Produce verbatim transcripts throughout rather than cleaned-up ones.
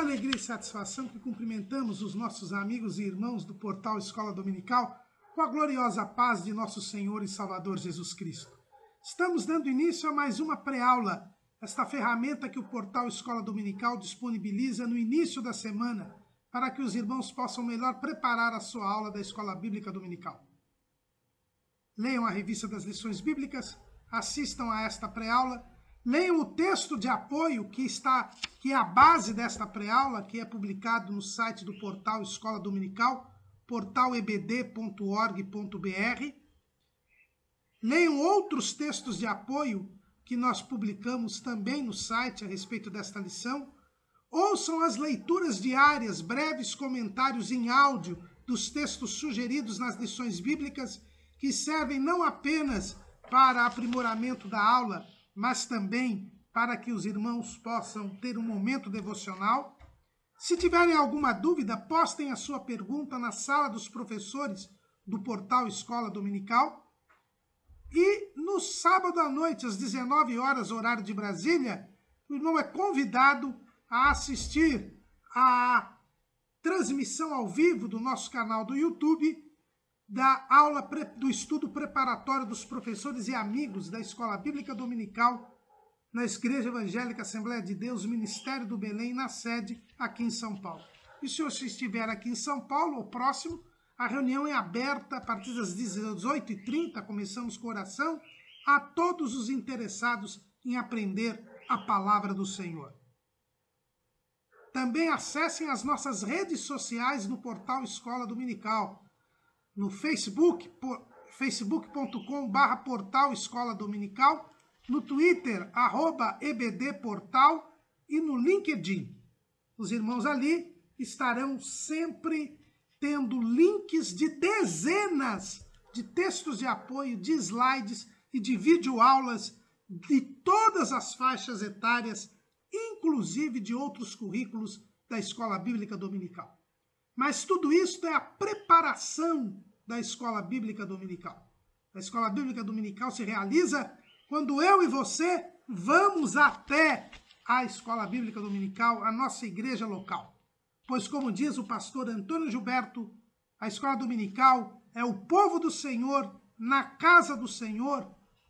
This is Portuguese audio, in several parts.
alegria e satisfação que cumprimentamos os nossos amigos e irmãos do portal Escola Dominical com a gloriosa paz de nosso Senhor e Salvador Jesus Cristo. Estamos dando início a mais uma pré-aula, esta ferramenta que o portal Escola Dominical disponibiliza no início da semana para que os irmãos possam melhor preparar a sua aula da Escola Bíblica Dominical. Leiam a revista das lições bíblicas, assistam a esta pré-aula, leiam o texto de apoio que está, que é a base desta pré-aula, que é publicado no site do portal Escola Dominical, portal e b d ponto org ponto b r. Leiam outros textos de apoio que nós publicamos também no site a respeito desta lição. Ouçam as leituras diárias, breves comentários em áudio dos textos sugeridos nas lições bíblicas, que servem não apenas para aprimoramento da aula, mas também para que os irmãos possam ter um momento devocional. Se tiverem alguma dúvida, postem a sua pergunta na sala dos professores do portal Escola Dominical. E no sábado à noite, às dezenove horas, horário de Brasília, o irmão é convidado a assistir à transmissão ao vivo do nosso canal do YouTube da aula do estudo preparatório dos professores e amigos da Escola Bíblica Dominical na Igreja Evangélica Assembleia de Deus, Ministério do Belém, na sede aqui em São Paulo. E se você estiver aqui em São Paulo ou próximo, a reunião é aberta a partir das dezoito e trinta, começamos com oração, a todos os interessados em aprender a palavra do Senhor. Também acessem as nossas redes sociais no portal Escola Dominical, no Facebook, facebook ponto com barra portal Escola Dominical, no Twitter, arroba ebdportal e no LinkedIn. Os irmãos ali estarão sempre tendo links de dezenas de textos de apoio, de slides e de videoaulas de todas as faixas etárias, inclusive de outros currículos da Escola Bíblica Dominical. Mas tudo isso é a preparação da Escola Bíblica Dominical. A Escola Bíblica Dominical se realiza quando eu e você vamos até a Escola Bíblica Dominical, a nossa igreja local. Pois, como diz o pastor Antônio Gilberto, a Escola Dominical é o povo do Senhor, na casa do Senhor,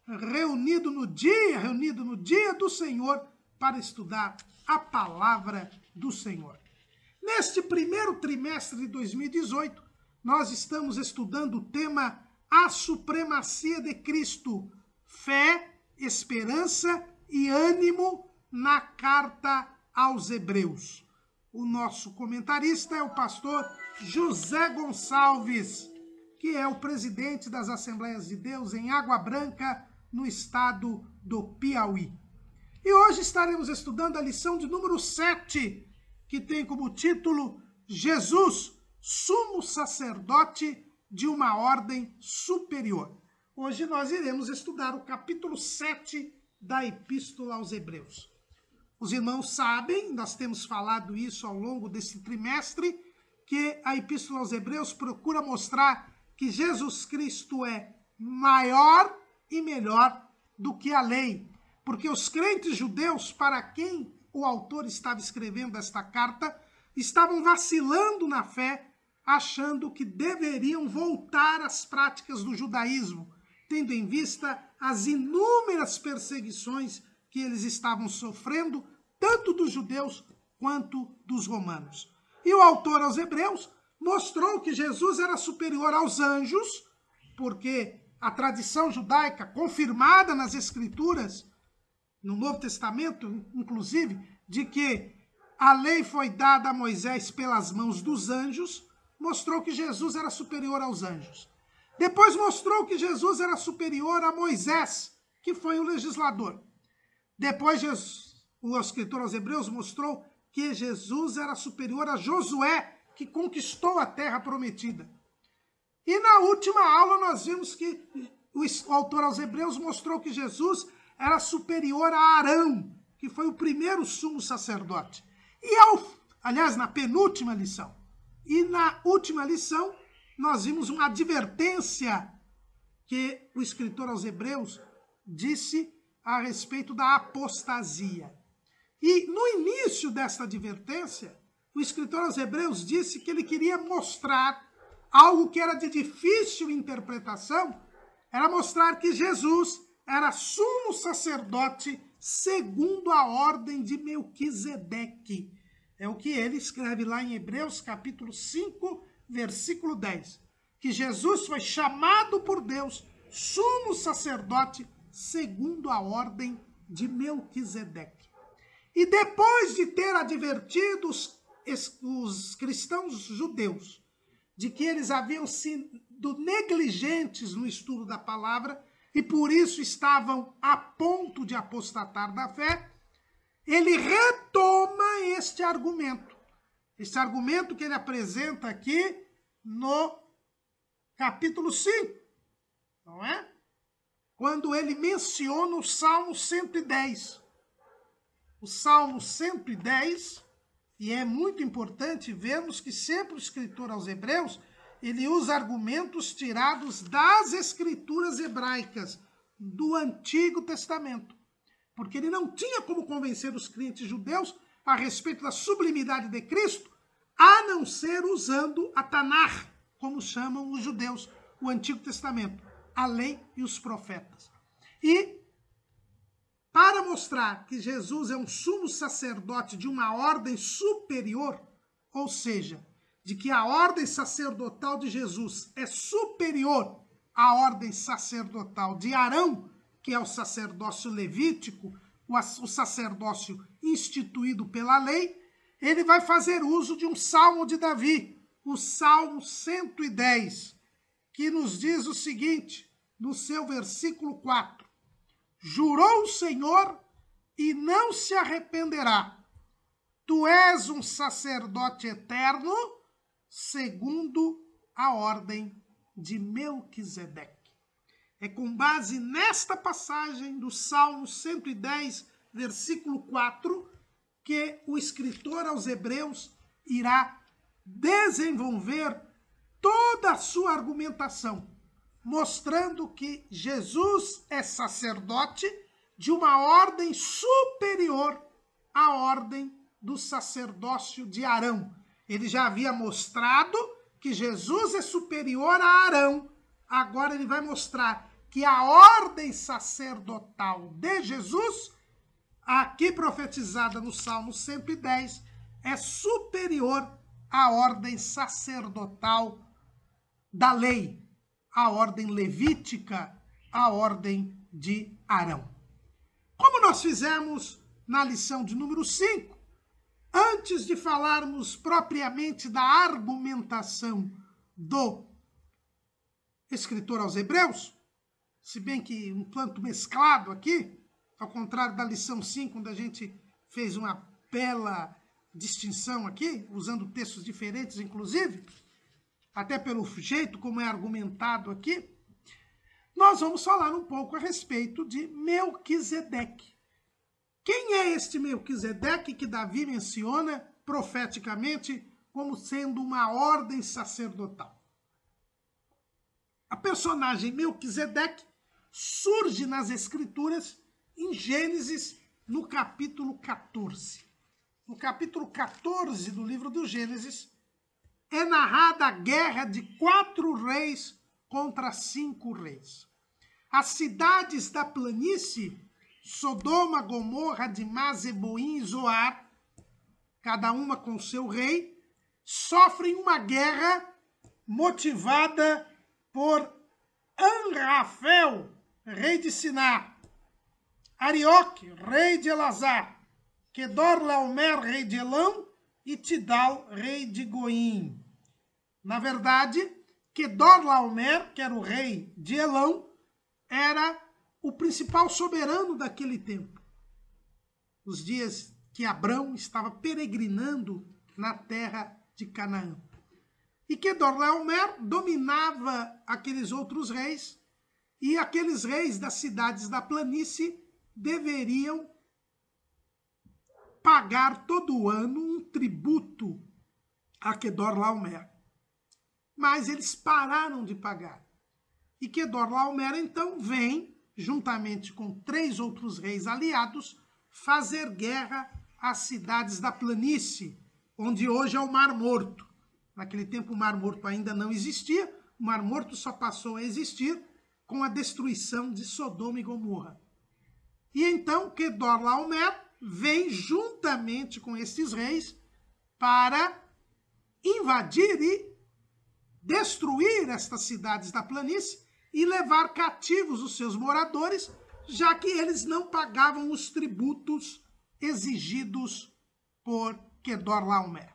reunido no dia, reunido no dia do Senhor, para estudar a palavra do Senhor. Neste primeiro trimestre de dois mil e dezoito, nós estamos estudando o tema A Supremacia de Cristo, Fé, Esperança e Ânimo na Carta aos Hebreus. O nosso comentarista é o pastor José Gonçalves, que é o presidente das Assembleias de Deus em Água Branca, no estado do Piauí. E hoje estaremos estudando a lição de número sete, que tem como título Jesus, sumo sacerdote de uma ordem superior. Hoje nós iremos estudar o capítulo sete da Epístola aos Hebreus. Os irmãos sabem, nós temos falado isso ao longo desse trimestre, que a Epístola aos Hebreus procura mostrar que Jesus Cristo é maior e melhor do que a lei. Porque os crentes judeus, para quem o autor estava escrevendo esta carta, estavam vacilando na fé, achando que deveriam voltar às práticas do judaísmo, tendo em vista as inúmeras perseguições que eles estavam sofrendo, tanto dos judeus quanto dos romanos. E o autor aos Hebreus mostrou que Jesus era superior aos anjos, porque a tradição judaica, confirmada nas Escrituras, no Novo Testamento, inclusive, de que a lei foi dada a Moisés pelas mãos dos anjos, mostrou que Jesus era superior aos anjos. Depois mostrou que Jesus era superior a Moisés, que foi o legislador. Depois Jesus, o escritor aos Hebreus mostrou que Jesus era superior a Josué, que conquistou a terra prometida. E na última aula nós vimos que o autor aos Hebreus mostrou que Jesus era superior a Arão, que foi o primeiro sumo sacerdote. E ao, aliás, na penúltima lição. E na última lição, nós vimos uma advertência que o escritor aos Hebreus disse a respeito da apostasia. E no início desta advertência, o escritor aos Hebreus disse que ele queria mostrar algo que era de difícil interpretação, era mostrar que Jesus era sumo sacerdote segundo a ordem de Melquisedeque. É o que ele escreve lá em Hebreus capítulo cinco, versículo dez. Que Jesus foi chamado por Deus sumo sacerdote segundo a ordem de Melquisedeque. E depois de ter advertido os, os cristãos judeus de que eles haviam sido negligentes no estudo da palavra e por isso estavam a ponto de apostatar da fé, ele retoma este argumento. Este argumento que ele apresenta aqui no capítulo cinco, não é? Quando ele menciona o Salmo cento e dez. O Salmo cento e dez, e é muito importante vermos que sempre o escritor aos Hebreus, ele usa argumentos tirados das escrituras hebraicas, do Antigo Testamento. Porque ele não tinha como convencer os crentes judeus a respeito da sublimidade de Cristo, a não ser usando a Tanar, como chamam os judeus, o Antigo Testamento, a lei e os profetas. E, para mostrar que Jesus é um sumo sacerdote de uma ordem superior, ou seja, de que a ordem sacerdotal de Jesus é superior à ordem sacerdotal de Arão, que é o sacerdócio levítico, o sacerdócio instituído pela lei, ele vai fazer uso de um salmo de Davi, o Salmo cento e dez, que nos diz o seguinte, no seu versículo quatro. Jurou o Senhor e não se arrependerá. Tu és um sacerdote eterno, segundo a ordem de Melquisedeque. É com base nesta passagem do Salmo cento e dez, versículo quatro, que o escritor aos Hebreus irá desenvolver toda a sua argumentação, mostrando que Jesus é sacerdote de uma ordem superior à ordem do sacerdócio de Arão. Ele já havia mostrado que Jesus é superior a Arão. Agora ele vai mostrar que a ordem sacerdotal de Jesus, aqui profetizada no Salmo cento e dez, é superior à ordem sacerdotal da lei, a ordem levítica, a ordem de Arão. Como nós fizemos na lição de número cinco, antes de falarmos propriamente da argumentação do escritor aos Hebreus, se bem que um tanto mesclado aqui, ao contrário da lição cinco, onde a gente fez uma bela distinção aqui, usando textos diferentes, inclusive, até pelo jeito como é argumentado aqui, nós vamos falar um pouco a respeito de Melquisedeque. Quem é este Melquisedeque que Davi menciona profeticamente como sendo uma ordem sacerdotal? A personagem Melquisedeque surge nas Escrituras em Gênesis, no capítulo quatorze. No capítulo quatorze do livro do Gênesis, é narrada a guerra de quatro reis contra cinco reis. As cidades da planície, Sodoma, Gomorra, Adimá, Zeboim e Zoar, cada uma com seu rei, sofrem uma guerra motivada por Anrafel, rei de Siná, Arioque, rei de Elazar, Kedorlaomer, rei de Elão, e Tidal, rei de Goim. Na verdade, Kedorlaomer, que era o rei de Elão, era o principal soberano daquele tempo. Os dias que Abrão estava peregrinando na terra de Canaã. E Kedorlaomer dominava aqueles outros reis, e aqueles reis das cidades da planície deveriam pagar todo ano um tributo a Kedorlaomer. Mas eles pararam de pagar. E Kedorlaomer, então, vem, juntamente com três outros reis aliados, fazer guerra às cidades da planície, onde hoje é o Mar Morto. Naquele tempo o Mar Morto ainda não existia, o Mar Morto só passou a existir com a destruição de Sodoma e Gomorra. E então Quedorlaomer vem juntamente com esses reis para invadir e destruir estas cidades da planície e levar cativos os seus moradores, já que eles não pagavam os tributos exigidos por Quedorlaomer.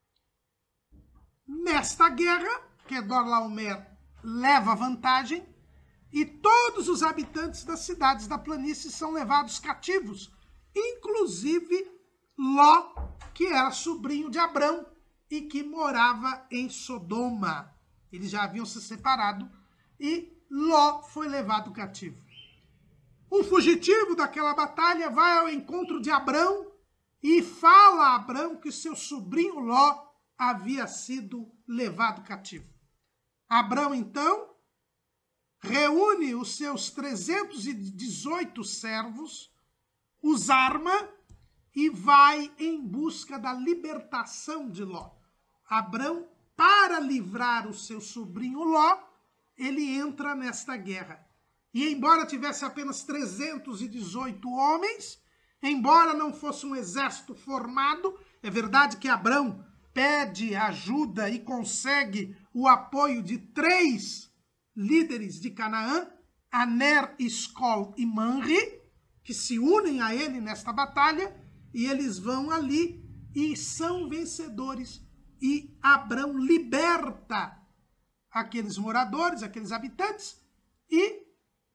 Nesta guerra, Quedorlaomer leva vantagem e todos os habitantes das cidades da planície são levados cativos, inclusive Ló, que era sobrinho de Abrão e que morava em Sodoma. Eles já haviam se separado e Ló foi levado cativo. Um fugitivo daquela batalha vai ao encontro de Abrão e fala a Abrão que seu sobrinho Ló havia sido levado cativo. Abrão, então, reúne os seus trezentos e dezoito servos, os arma e vai em busca da libertação de Ló. Abrão, para livrar o seu sobrinho Ló, ele entra nesta guerra. E embora tivesse apenas trezentos e dezoito homens, embora não fosse um exército formado, é verdade que Abrão pede ajuda e consegue o apoio de três líderes de Canaã, Aner, Escol e Manre, que se unem a ele nesta batalha, e eles vão ali e são vencedores. E Abrão liberta aqueles moradores, aqueles habitantes, e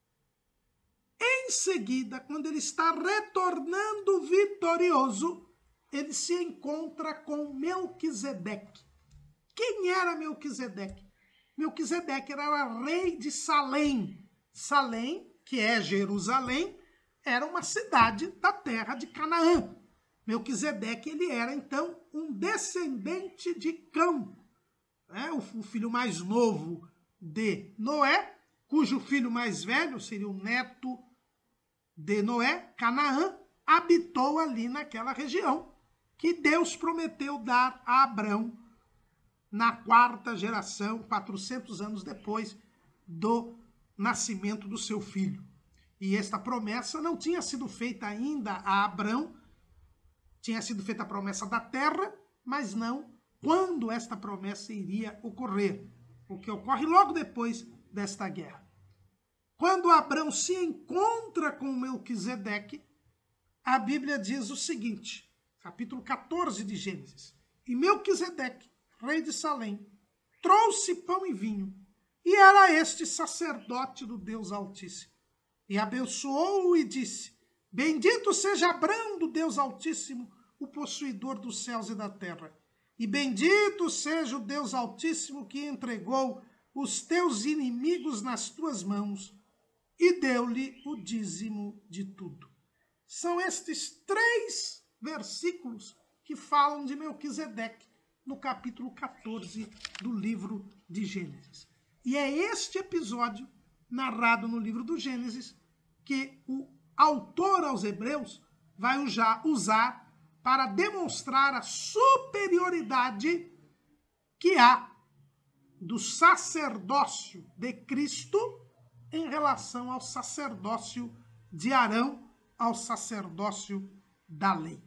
em seguida, quando ele está retornando vitorioso, ele se encontra com Melquisedeque. Quem era Melquisedeque? Melquisedeque era rei de Salém. Salém, que é Jerusalém, era uma cidade da terra de Canaã. Melquisedeque, ele era, então, um descendente de Cão, né? o filho mais novo de Noé, cujo filho mais velho seria o neto de Noé, Canaã, habitou ali naquela região que Deus prometeu dar a Abrão na quarta geração, quatrocentos anos depois do nascimento do seu filho. E esta promessa não tinha sido feita ainda a Abrão, tinha sido feita a promessa da terra, mas não quando esta promessa iria ocorrer, o que ocorre logo depois desta guerra. Quando Abrão se encontra com Melquisedeque, a Bíblia diz o seguinte, capítulo quatorze de Gênesis: E Melquisedeque, rei de Salém, trouxe pão e vinho, e era este sacerdote do Deus Altíssimo. E abençoou-o e disse: Bendito seja Abrão do Deus Altíssimo, o possuidor dos céus e da terra. E bendito seja o Deus Altíssimo que entregou os teus inimigos nas tuas mãos e deu-lhe o dízimo de tudo. São estes três versículos que falam de Melquisedeque no capítulo quatorze do livro de Gênesis. E é este episódio, narrado no livro do Gênesis, que o autor aos Hebreus vai usar para demonstrar a superioridade que há do sacerdócio de Cristo em relação ao sacerdócio de Arão, ao sacerdócio da lei.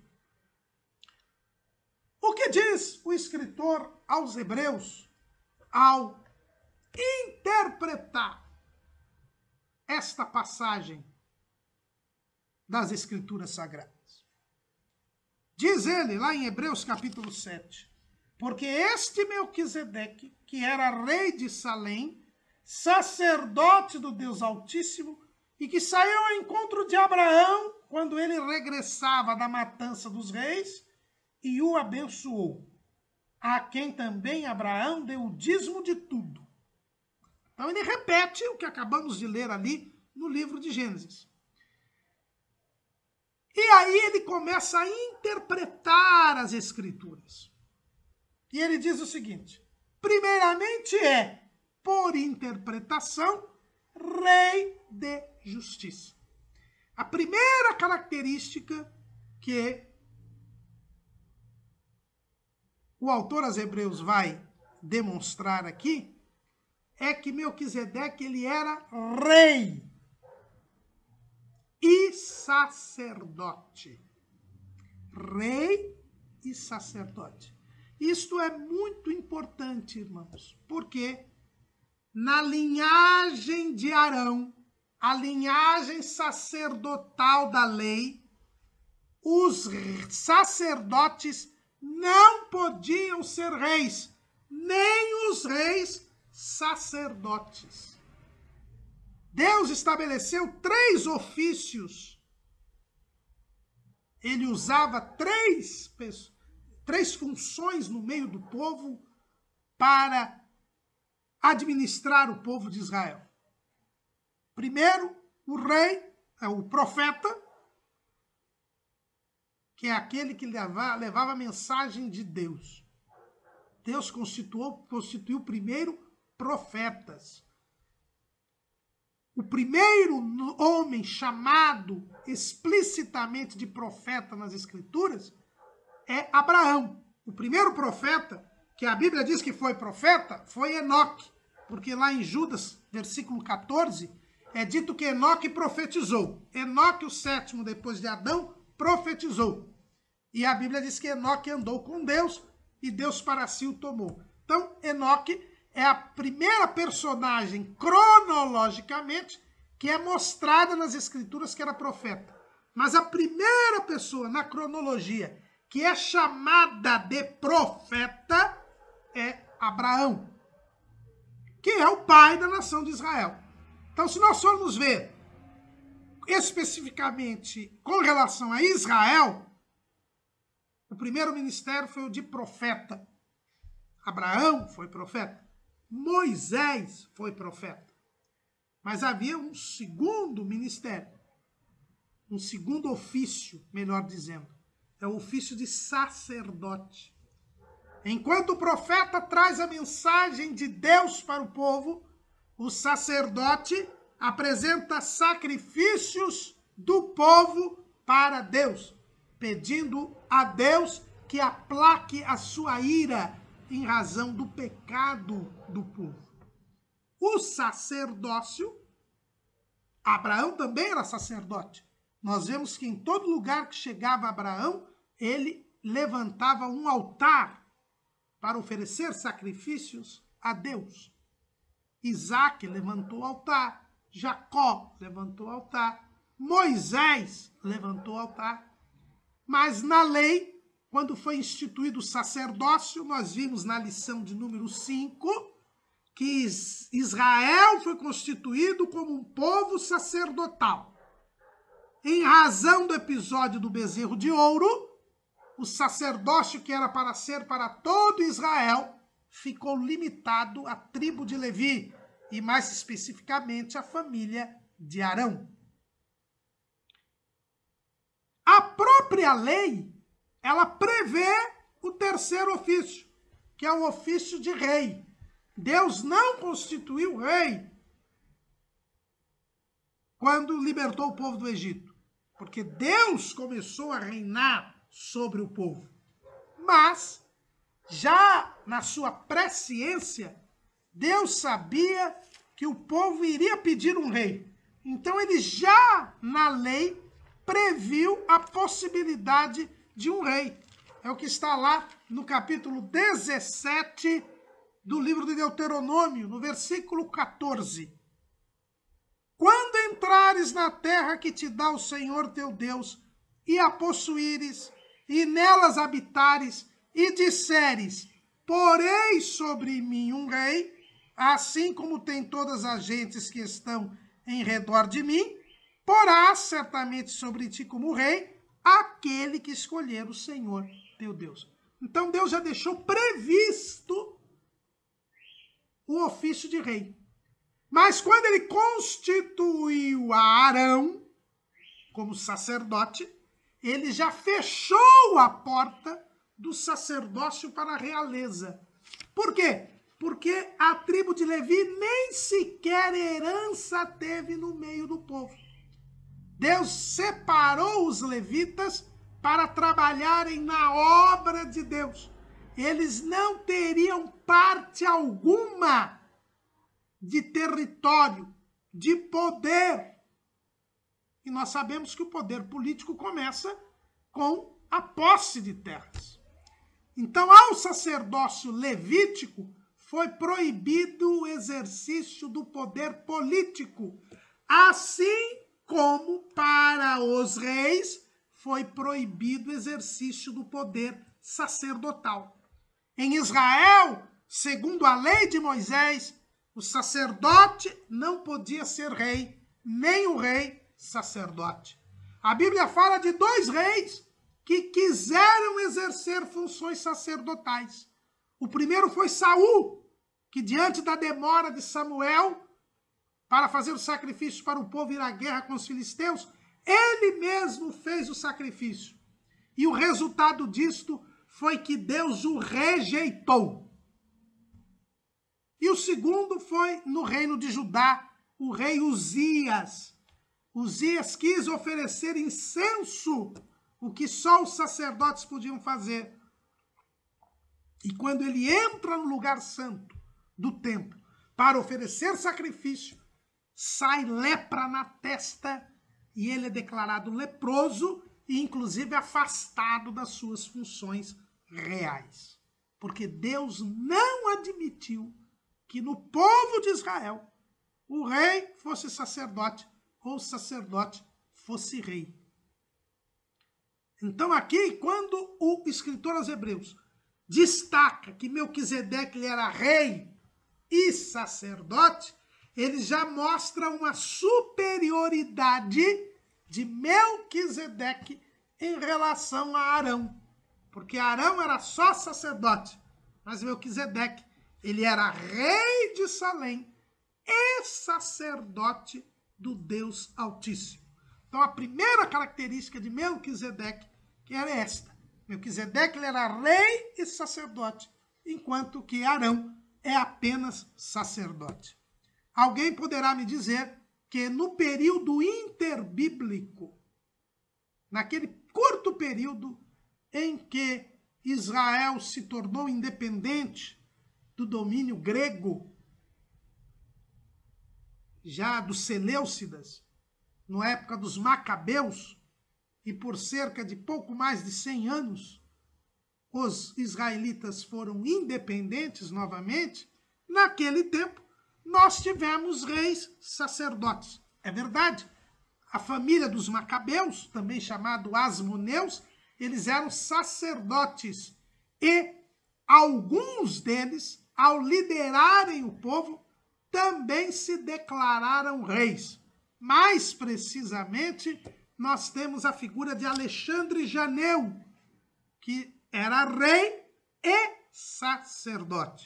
O que diz o escritor aos Hebreus ao interpretar esta passagem das Escrituras Sagradas? Diz ele, lá em Hebreus capítulo sete, porque este Melquisedeque, que era rei de Salém, sacerdote do Deus Altíssimo, e que saiu ao encontro de Abraão quando ele regressava da matança dos reis, e o abençoou, a quem também Abraão deu o dízimo de tudo. Então ele repete o que acabamos de ler ali no livro de Gênesis. E aí ele começa a interpretar as Escrituras. E ele diz o seguinte: primeiramente é, por interpretação, rei de justiça. A primeira característica que o autor aos Hebreus vai demonstrar aqui é que Melquisedeque ele era rei e sacerdote. Rei e sacerdote. Isto é muito importante, irmãos, porque na linhagem de Arão, a linhagem sacerdotal da lei, os sacerdotes não podiam ser reis, nem os reis sacerdotes. Deus estabeleceu três ofícios. Ele usava três, três funções no meio do povo para administrar o povo de Israel. Primeiro, o rei, é o profeta, que é aquele que levava, levava a mensagem de Deus. Deus constituiu, constituiu primeiro profetas. O primeiro homem chamado explicitamente de profeta nas Escrituras é Abraão. O primeiro profeta, que a Bíblia diz que foi profeta, foi Enoque. Porque lá em Judas, versículo quatorze, é dito que Enoque profetizou. Enoque, o sétimo depois de Adão, profetizou. E a Bíblia diz que Enoque andou com Deus e Deus para si o tomou. Então, Enoque é a primeira personagem, cronologicamente, que é mostrada nas Escrituras que era profeta. Mas a primeira pessoa na cronologia que é chamada de profeta é Abraão, que é o pai da nação de Israel. Então, se nós formos ver especificamente com relação a Israel, o primeiro ministério foi o de profeta. Abraão foi profeta. Moisés foi profeta. Mas havia um segundo ministério, um segundo ofício, melhor dizendo. É o ofício de sacerdote. Enquanto o profeta traz a mensagem de Deus para o povo, o sacerdote apresenta sacrifícios do povo para Deus, pedindo a Deus que aplaque a sua ira em razão do pecado do povo. O sacerdócio, Abraão também era sacerdote. Nós vemos que em todo lugar que chegava Abraão, ele levantava um altar para oferecer sacrifícios a Deus. Isaac levantou o altar, Jacó levantou o altar, Moisés levantou o altar. Mas na lei, quando foi instituído o sacerdócio, nós vimos na lição de número cinco, que Israel foi constituído como um povo sacerdotal. Em razão do episódio do bezerro de ouro, o sacerdócio que era para ser para todo Israel ficou limitado à tribo de Levi e mais especificamente à família de Arão. A própria lei, ela prevê o terceiro ofício, que é o ofício de rei. Deus não constituiu rei quando libertou o povo do Egito, porque Deus começou a reinar sobre o povo. Mas, já na sua presciência, Deus sabia que o povo iria pedir um rei. Então ele já, na lei, previu a possibilidade de um rei. É o que está lá no capítulo dezessete do livro de Deuteronômio, no versículo quatorze. Quando entrares na terra que te dá o Senhor teu Deus, e a possuíres, e nelas habitares, e disseres, porei sobre mim um rei, assim como tem todas as gentes que estão em redor de mim, porá certamente sobre ti como rei aquele que escolher o Senhor teu Deus. Então Deus já deixou previsto o ofício de rei. Mas quando ele constituiu a Arão como sacerdote, ele já fechou a porta do sacerdócio para a realeza. Por quê? Porque a tribo de Levi nem sequer herança teve no meio do povo. Deus separou os levitas para trabalharem na obra de Deus. eles não teriam parte alguma de território, de poder. E nós sabemos que o poder político começa com a posse de terras. Então, ao sacerdócio levítico, foi proibido o exercício do poder político, assim como para os reis foi proibido o exercício do poder sacerdotal. Em Israel, segundo a lei de Moisés, o sacerdote não podia ser rei, nem o rei sacerdote. A Bíblia fala de dois reis que quiseram exercer funções sacerdotais. O primeiro foi Saul, que diante da demora de Samuel para fazer o sacrifício para o povo ir à guerra com os filisteus, ele mesmo fez o sacrifício. E o resultado disto foi que Deus o rejeitou. E o segundo foi no reino de Judá, o rei Uzias. Uzias quis oferecer incenso, o que só os sacerdotes podiam fazer. E quando ele entra no lugar santo do templo para oferecer sacrifício, sai lepra na testa e ele é declarado leproso e inclusive afastado das suas funções reais. Porque Deus não admitiu que no povo de Israel o rei fosse sacerdote ou o sacerdote fosse rei. Então aqui, quando o escritor aos Hebreus destaca que Melquisedeque ele era rei e sacerdote, ele já mostra uma superioridade de Melquisedeque em relação a Arão. Porque Arão era só sacerdote, mas Melquisedeque ele era rei de Salém e sacerdote do Deus Altíssimo. Então a primeira característica de Melquisedeque que era esta. Melquisedeque ele era rei e sacerdote, enquanto que Arão é apenas sacerdote. Alguém poderá me dizer que no período interbíblico, naquele curto período em que Israel se tornou independente do domínio grego, já dos Seleucidas, na época dos Macabeus, e por cerca de pouco mais de cem anos, os israelitas foram independentes novamente. Naquele tempo, nós tivemos reis sacerdotes. É verdade, a família dos Macabeus, também chamado Asmoneus, eles eram sacerdotes. E alguns deles, ao liderarem o povo, também se declararam reis. Mais precisamente, nós temos a figura de Alexandre Janeu, que era rei e sacerdote.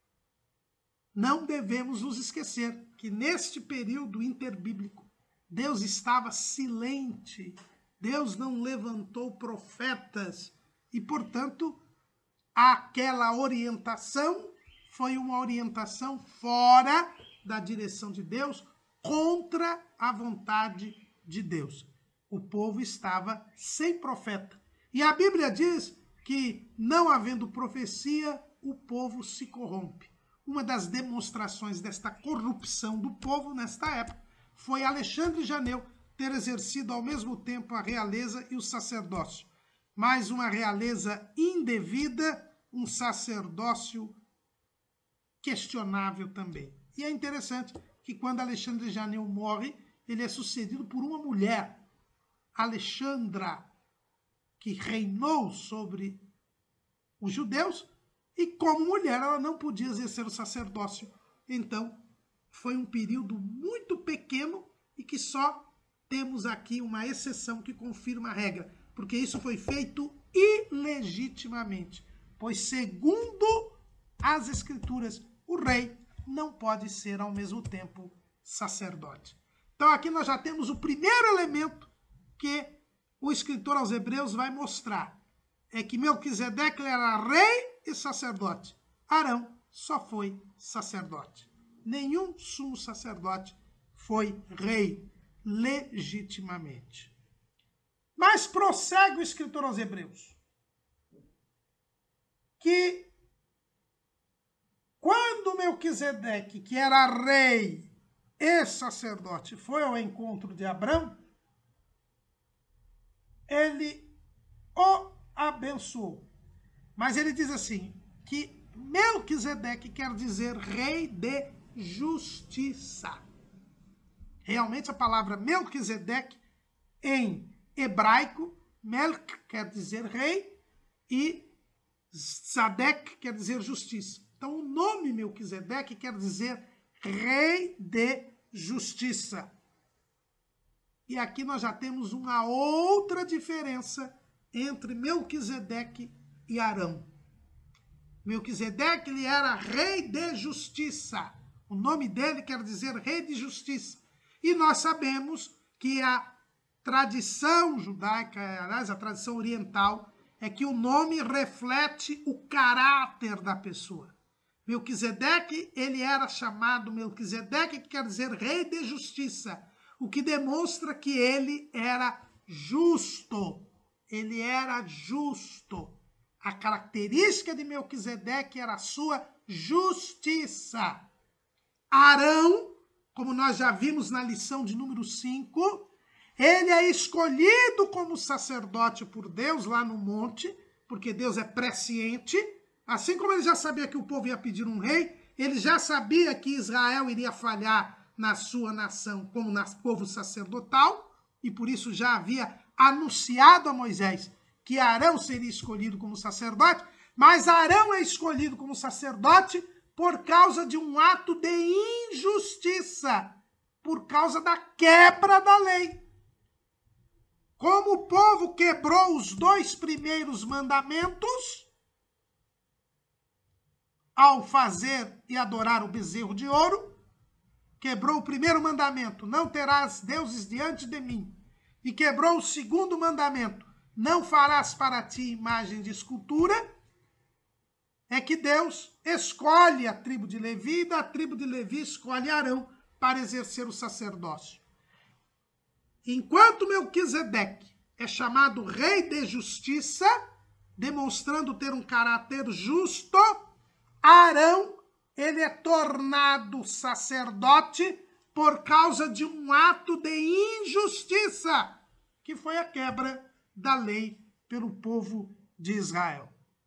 Não devemos nos esquecer que neste período interbíblico, Deus estava silente, Deus não levantou profetas e, portanto, aquela orientação foi uma orientação fora da direção de Deus, contra a vontade de Deus. O povo estava sem profeta. E a Bíblia diz que, não havendo profecia, o povo se corrompe. Uma das demonstrações desta corrupção do povo nesta época foi Alexandre Janeu ter exercido ao mesmo tempo a realeza e o sacerdócio. Mas uma realeza indevida, um sacerdócio questionável também. E é interessante que quando Alexandre Janeu morre, ele é sucedido por uma mulher, Alexandra, que reinou sobre os judeus, e como mulher ela não podia exercer o sacerdócio. Então, foi um período muito pequeno e que só temos aqui uma exceção que confirma a regra, porque isso foi feito ilegitimamente, pois segundo as Escrituras, o rei não pode ser ao mesmo tempo sacerdote. Então aqui nós já temos o primeiro elemento que o escritor aos Hebreus vai mostrar. É que Melquisedeque era rei e sacerdote. Arão só foi sacerdote. Nenhum sumo sacerdote foi rei legitimamente. Mas prossegue o escritor aos Hebreus, que que quando Melquisedeque, que era rei e sacerdote, foi ao encontro de Abrão, ele o abençoou. Mas ele diz assim, que Melquisedeque quer dizer rei de justiça. Realmente a palavra Melquisedeque em hebraico, Melk quer dizer rei e Zadek quer dizer justiça. Então o nome Melquisedeque quer dizer rei de justiça. E aqui nós já temos uma outra diferença entre Melquisedeque e Arão. Melquisedeque, ele era rei de justiça. O nome dele quer dizer rei de justiça. E nós sabemos que a tradição judaica, aliás, a tradição oriental, é que o nome reflete o caráter da pessoa. Melquisedeque, ele era chamado Melquisedeque, que quer dizer rei de justiça, o que demonstra que ele era justo. Ele era justo. A característica de Melquisedeque era a sua justiça. Arão, como nós já vimos na lição de número cinco, ele é escolhido como sacerdote por Deus lá no monte, porque Deus é presciente. Assim como ele já sabia que o povo ia pedir um rei, ele já sabia que Israel iria falhar na sua nação como no povo sacerdotal, e por isso já havia anunciado a Moisés que Arão seria escolhido como sacerdote, mas Arão é escolhido como sacerdote por causa de um ato de injustiça, por causa da quebra da lei. Como o povo quebrou os dois primeiros mandamentos, ao fazer e adorar o bezerro de ouro, quebrou o primeiro mandamento, não terás deuses diante de mim, e quebrou o segundo mandamento, não farás para ti imagem de escultura, é que Deus escolhe a tribo de Levi, e da tribo de Levi escolhe Arão para exercer o sacerdócio. Enquanto Melquisedeque é chamado rei de justiça, demonstrando ter um caráter justo, Arão, ele é tornado sacerdote por causa de um ato de injustiça, que foi a quebra da lei pelo povo de Israel.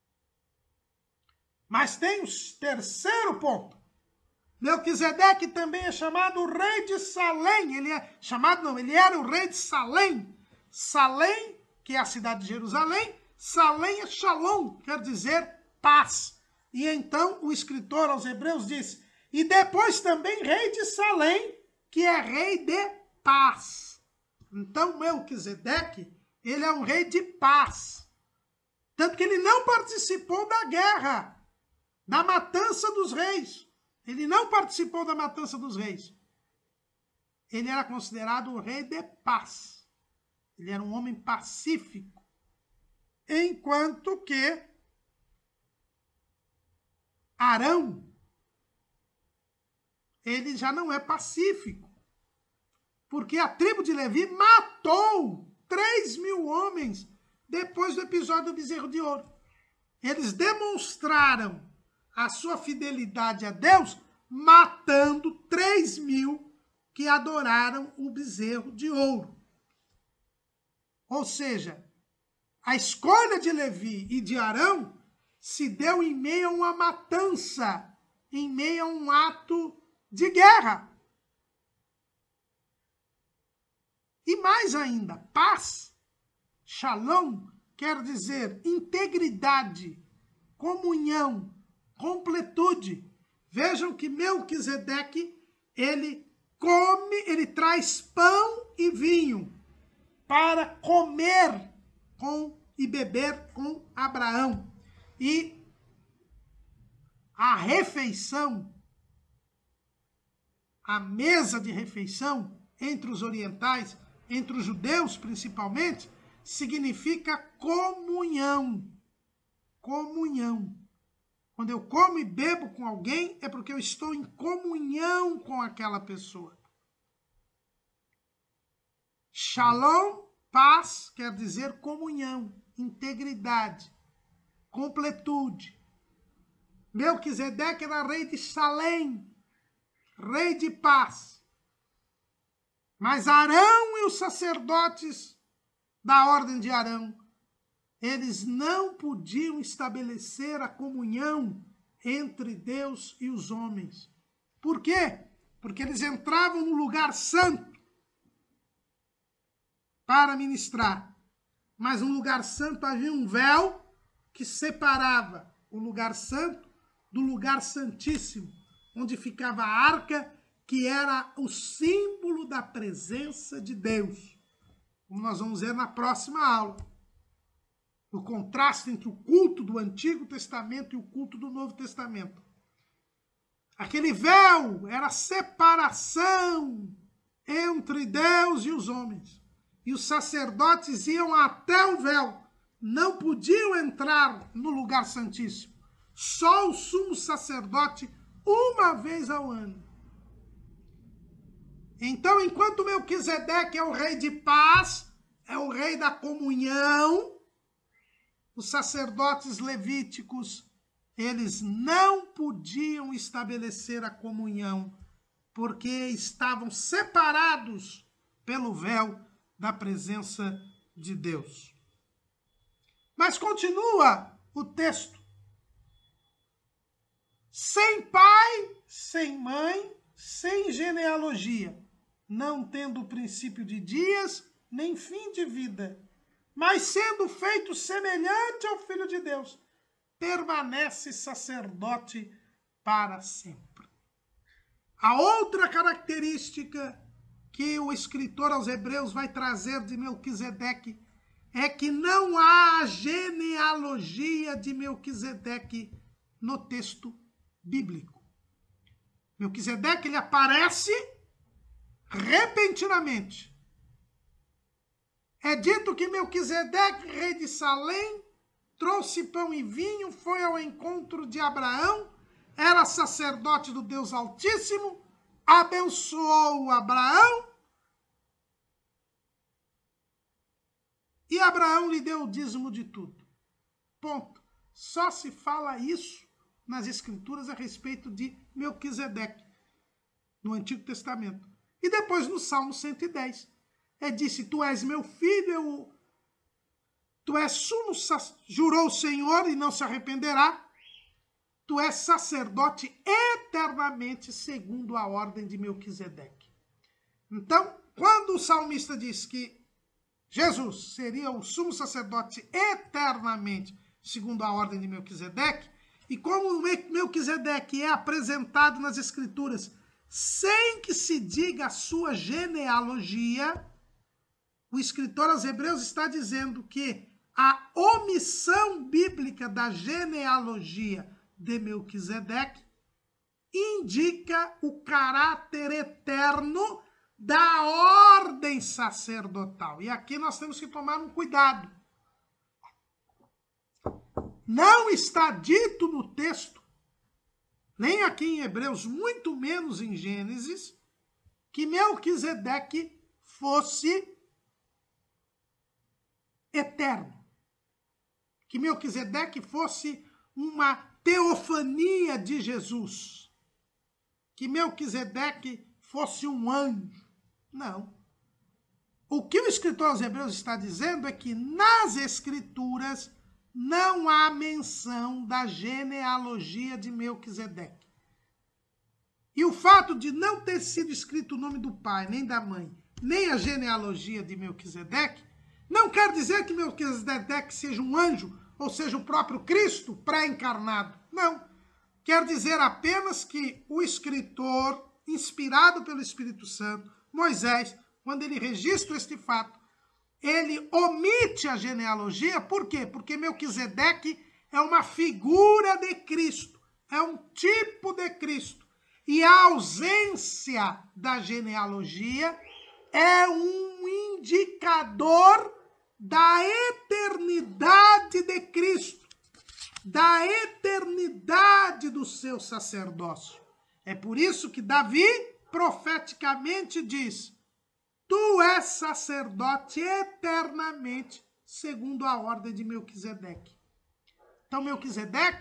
Mas tem o terceiro ponto. Melquisedeque também é chamado rei de Salém. Ele é chamado, não, ele era o rei de Salém. Salém, que é a cidade de Jerusalém, Salém é Shalom, quer dizer paz. E então o escritor aos Hebreus diz, e depois também rei de Salém, que é rei de paz. Então Melquisedeque, ele é um rei de paz. Tanto que ele não participou da guerra, da matança dos reis. Ele não participou da matança dos reis. Ele era considerado o rei de paz. Ele era um homem pacífico. Enquanto que Arão, ele já não é pacífico. Porque a tribo de Levi matou três mil homens depois do episódio do bezerro de ouro. Eles demonstraram a sua fidelidade a Deus matando três mil que adoraram o bezerro de ouro. Ou seja, a escolha de Levi e de Arão se deu em meio a uma matança, em meio a um ato de guerra. E mais ainda, paz, shalom, quer dizer integridade, comunhão, completude. Vejam que Melquisedeque, ele come, ele traz pão e vinho para comer com e beber com Abraão. E a refeição, a mesa de refeição entre os orientais, entre os judeus principalmente, significa comunhão. Comunhão. Quando eu como e bebo com alguém, é porque eu estou em comunhão com aquela pessoa. Shalom, paz, quer dizer comunhão, integridade, completude. Melquisedeque era rei de Salém, rei de paz. Mas Arão e os sacerdotes da ordem de Arão, eles não podiam estabelecer a comunhão entre Deus e os homens. Por quê? Porque eles entravam no lugar santo para ministrar. Mas no lugar santo havia um véu que separava o lugar santo do lugar santíssimo, onde ficava a arca, que era o símbolo da presença de Deus. Como nós vamos ver na próxima aula. O contraste entre o culto do Antigo Testamento e o culto do Novo Testamento. Aquele véu era a separação entre Deus e os homens. E os sacerdotes iam até o véu. Não podiam entrar no lugar santíssimo. Só o sumo sacerdote uma vez ao ano. Então, enquanto Melquisedeque é o rei de paz, é o rei da comunhão, os sacerdotes levíticos, eles não podiam estabelecer a comunhão, porque estavam separados pelo véu da presença de Deus. Mas continua o texto. Sem pai, sem mãe, sem genealogia, não tendo o princípio de dias, nem fim de vida, mas sendo feito semelhante ao Filho de Deus, permanece sacerdote para sempre. A outra característica que o escritor aos Hebreus vai trazer de Melquisedeque é que não há genealogia de Melquisedeque no texto bíblico. Melquisedeque, ele aparece repentinamente. É dito que Melquisedeque, rei de Salém, trouxe pão e vinho, foi ao encontro de Abraão, era sacerdote do Deus Altíssimo, abençoou Abraão, e Abraão lhe deu o dízimo de tudo. Ponto. Só se fala isso nas Escrituras a respeito de Melquisedeque, no Antigo Testamento. E depois no Salmo cento e dez. É disse, tu és meu filho, eu, tu és sumo, jurou o Senhor e não se arrependerá. Tu és sacerdote eternamente segundo a ordem de Melquisedeque. Então, quando o salmista diz que Jesus seria o sumo sacerdote eternamente segundo a ordem de Melquisedeque, e como Melquisedeque é apresentado nas Escrituras sem que se diga a sua genealogia, o escritor aos Hebreus está dizendo que a omissão bíblica da genealogia de Melquisedeque indica o caráter eterno da ordem sacerdotal. E aqui nós temos que tomar um cuidado. Não está dito no texto, nem aqui em Hebreus, muito menos em Gênesis, que Melquisedeque fosse eterno. Que Melquisedeque fosse uma teofania de Jesus. Que Melquisedeque fosse um anjo. Não. O que o escritor aos Hebreus está dizendo é que nas Escrituras não há menção da genealogia de Melquisedeque. E o fato de não ter sido escrito o nome do pai, nem da mãe, nem a genealogia de Melquisedeque, não quer dizer que Melquisedeque seja um anjo, ou seja, o próprio Cristo pré-encarnado. Não. Quer dizer apenas que o escritor, inspirado pelo Espírito Santo, Moisés, quando ele registra este fato, ele omite a genealogia. Por quê? Porque Melquisedeque é uma figura de Cristo, é um tipo de Cristo. E a ausência da genealogia é um indicador da eternidade de Cristo, da eternidade do seu sacerdócio. É por isso que Davi profeticamente diz: tu és sacerdote eternamente, segundo a ordem de Melquisedeque. Então, Melquisedeque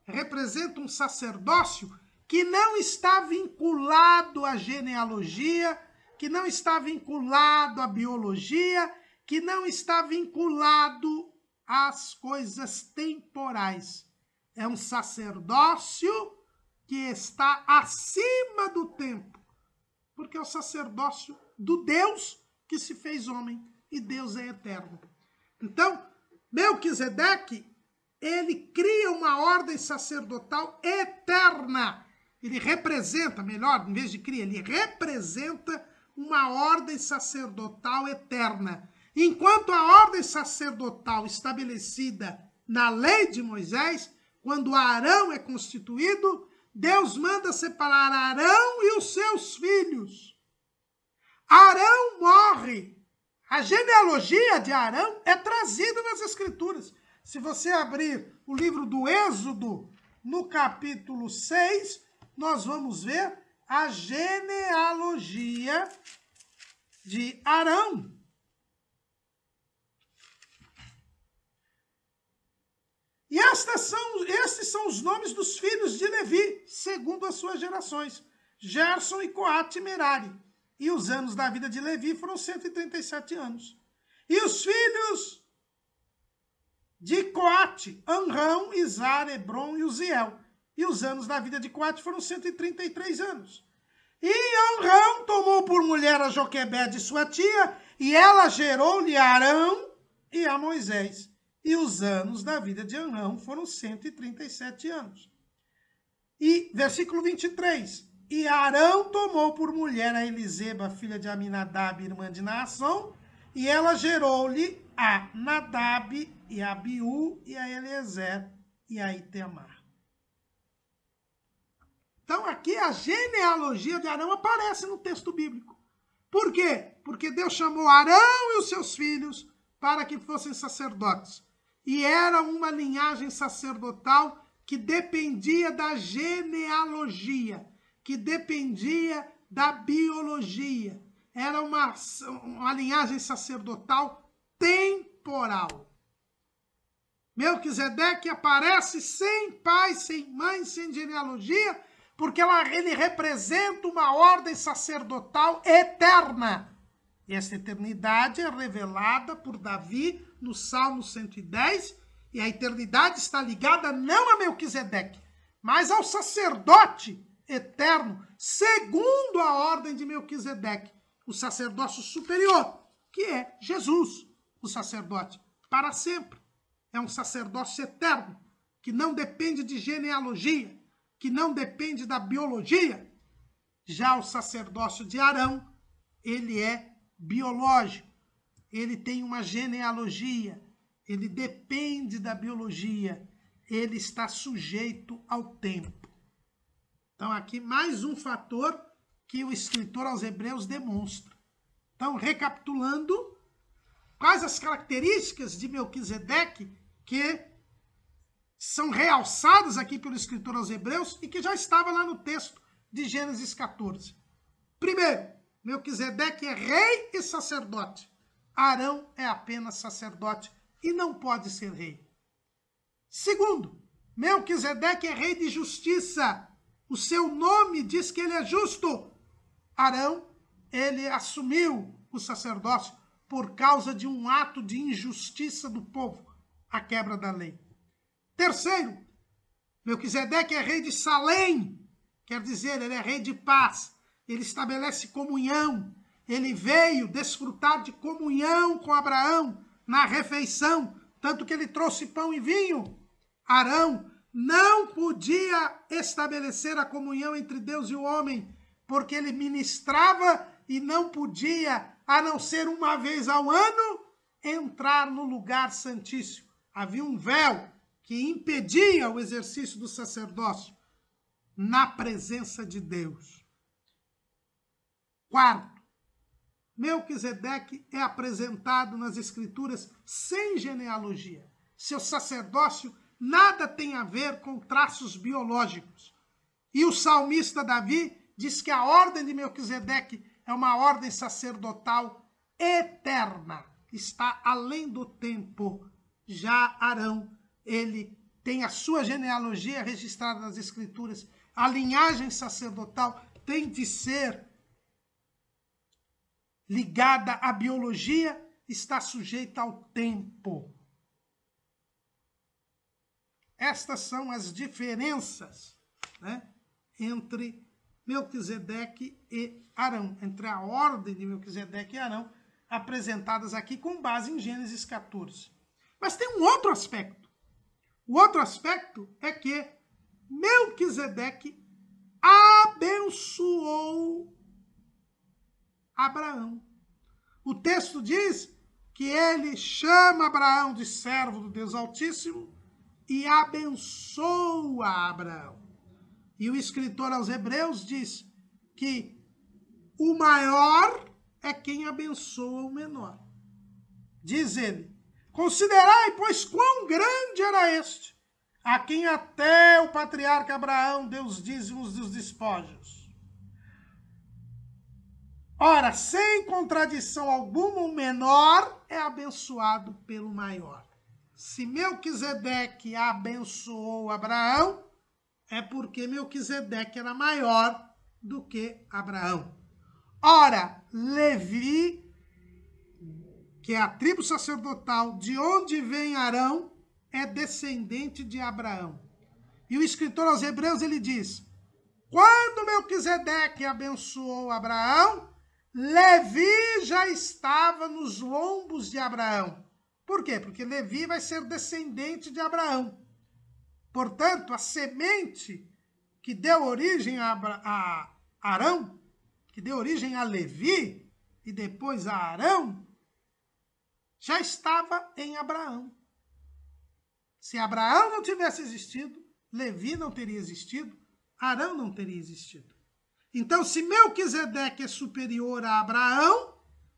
representa um sacerdócio que não está vinculado à genealogia, que não está vinculado à biologia, que não está vinculado às coisas temporais. É um sacerdócio que está acima do tempo, porque é o sacerdócio do Deus que se fez homem, e Deus é eterno. Então, Melquisedeque, ele cria uma ordem sacerdotal eterna. Ele representa, melhor, em vez de cria, ele representa uma ordem sacerdotal eterna. Enquanto a ordem sacerdotal estabelecida na lei de Moisés, quando Arão é constituído, Deus manda separar Arão e os seus filhos. Arão morre. A genealogia de Arão é trazida nas Escrituras. Se você abrir o livro do Êxodo, no capítulo seis, nós vamos ver a genealogia de Arão. E estas são, estes são os nomes dos filhos de Levi, segundo as suas gerações: Gerson e Coate e Merari. E os anos da vida de Levi foram cento e trinta e sete anos. E os filhos de Coate, Amrão, Izar, Hebron e Uziel. E os anos da vida de Coate foram cento e trinta e três anos. E Amrão tomou por mulher a Joquebede, sua tia, e ela gerou-lhe a Arão e a Moisés. E os anos da vida de Amrão foram cento e trinta e sete anos. E, versículo vinte e três. E Arão tomou por mulher a Eliseba, filha de Aminadab, irmã de Naação, e ela gerou-lhe a Nadab, e a Abiú, e a Eliezer, e a Itamar. Então aqui a genealogia de Arão aparece no texto bíblico. Por quê? Porque Deus chamou Arão e os seus filhos para que fossem sacerdotes. E era uma linhagem sacerdotal que dependia da genealogia, que dependia da biologia. Era uma, uma linhagem sacerdotal temporal. Melquisedeque aparece sem pai, sem mãe, sem genealogia, porque ela, ele representa uma ordem sacerdotal eterna. E essa eternidade é revelada por Davi no Salmo cento e dez, e a eternidade está ligada não a Melquisedeque, mas ao sacerdote eterno, segundo a ordem de Melquisedeque, o sacerdócio superior, que é Jesus, o sacerdote, para sempre. É um sacerdócio eterno, que não depende de genealogia, que não depende da biologia. Já o sacerdócio de Arão, ele é biológico, ele tem uma genealogia, ele depende da biologia, ele está sujeito ao tempo. Então aqui mais um fator que o escritor aos Hebreus demonstra. Então, recapitulando, quais as características de Melquisedeque que são realçadas aqui pelo escritor aos Hebreus e que já estava lá no texto de Gênesis quatorze. Primeiro, Melquisedeque é rei e sacerdote. Arão é apenas sacerdote e não pode ser rei. Segundo, Melquisedeque é rei de justiça. O seu nome diz que ele é justo. Arão, ele assumiu o sacerdócio por causa de um ato de injustiça do povo, a quebra da lei. Terceiro, Melquisedeque é rei de Salém, quer dizer, ele é rei de paz, ele estabelece comunhão, ele veio desfrutar de comunhão com Abraão na refeição, tanto que ele trouxe pão e vinho. Arão não podia estabelecer a comunhão entre Deus e o homem, porque ele ministrava e não podia, a não ser uma vez ao ano, entrar no lugar santíssimo. Havia um véu que impedia o exercício do sacerdócio na presença de Deus. Quarto, Melquisedeque é apresentado nas Escrituras sem genealogia. Seu sacerdócio nada tem a ver com traços biológicos. E o salmista Davi diz que a ordem de Melquisedeque é uma ordem sacerdotal eterna, está além do tempo. Já Arão, ele tem a sua genealogia registrada nas Escrituras, a linhagem sacerdotal tem de ser ligada à biologia, está sujeita ao tempo. Estas são as diferenças, né, entre Melquisedeque e Arão, entre a ordem de Melquisedeque e Arão, apresentadas aqui com base em Gênesis quatorze. Mas tem um outro aspecto. O outro aspecto é que Melquisedeque abençoou Abraão. O texto diz que ele chama Abraão de servo do Deus Altíssimo e abençoa Abraão. E o escritor aos Hebreus diz que o maior é quem abençoa o menor. Diz ele: considerai, pois, quão grande era este, a quem até o patriarca Abraão deu os dízimos dos despojos. Ora, sem contradição alguma, o menor é abençoado pelo maior. Se Melquisedeque abençoou Abraão, é porque Melquisedeque era maior do que Abraão. Ora, Levi, que é a tribo sacerdotal, de onde vem Arão, é descendente de Abraão. E o escritor aos Hebreus, ele diz: quando Melquisedeque abençoou Abraão, Levi já estava nos lombos de Abraão. Por quê? Porque Levi vai ser descendente de Abraão. Portanto, a semente que deu origem a, Abra a Arão, que deu origem a Levi e depois a Arão, já estava em Abraão. Se Abraão não tivesse existido, Levi não teria existido, Arão não teria existido. Então, se Melquisedeque é superior a Abraão,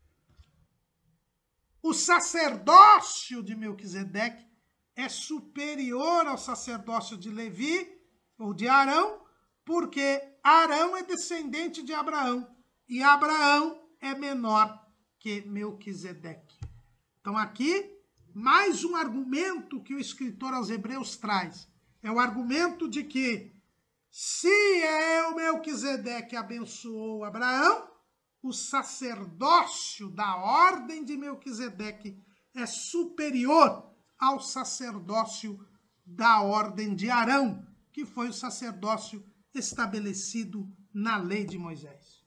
o sacerdócio de Melquisedeque é superior ao sacerdócio de Levi ou de Arão, porque Arão é descendente de Abraão e Abraão é menor que Melquisedeque. Então aqui, mais um argumento que o escritor aos Hebreus traz. É o argumento de que se é o Melquisedeque abençoou Abraão, o sacerdócio da ordem de Melquisedeque é superior ao sacerdócio da ordem de Arão, que foi o sacerdócio estabelecido na lei de Moisés.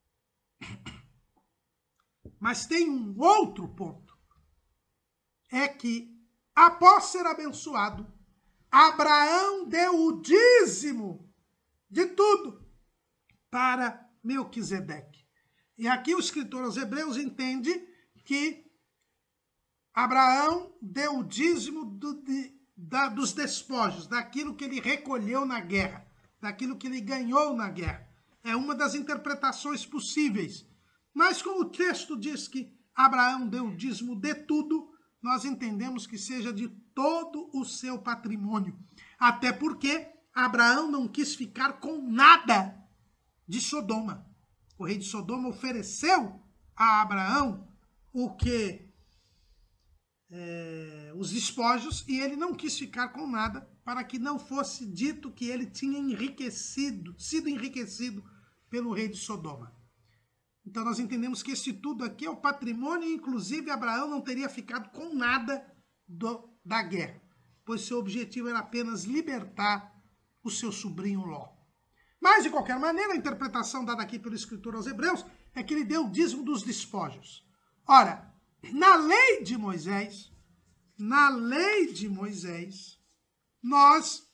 Mas tem um outro ponto. É que, após ser abençoado, Abraão deu o dízimo de tudo para Melquisedeque. E aqui o escritor aos Hebreus entende que Abraão deu o dízimo do, de, da, dos despojos, daquilo que ele recolheu na guerra, daquilo que ele ganhou na guerra. É uma das interpretações possíveis. Mas como o texto diz que Abraão deu o dízimo de tudo, nós entendemos que seja de todo o seu patrimônio. Até porque Abraão não quis ficar com nada de Sodoma. O rei de Sodoma ofereceu a Abraão o que é, os despojos, e ele não quis ficar com nada, para que não fosse dito que ele tinha enriquecido, sido enriquecido pelo rei de Sodoma. Então nós entendemos que esse tudo aqui é o patrimônio, e inclusive Abraão não teria ficado com nada do, da guerra, pois seu objetivo era apenas libertar o seu sobrinho Ló. Mas, de qualquer maneira, a interpretação dada aqui pelo escritor aos Hebreus é que ele deu o dízimo dos despojos. Ora, na lei de Moisés, na lei de Moisés, nós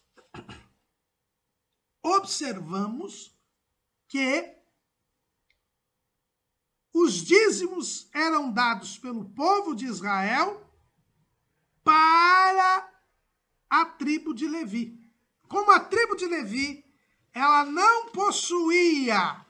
observamos que os dízimos eram dados pelo povo de Israel para a tribo de Levi. Como a tribo de Levi, ela não possuía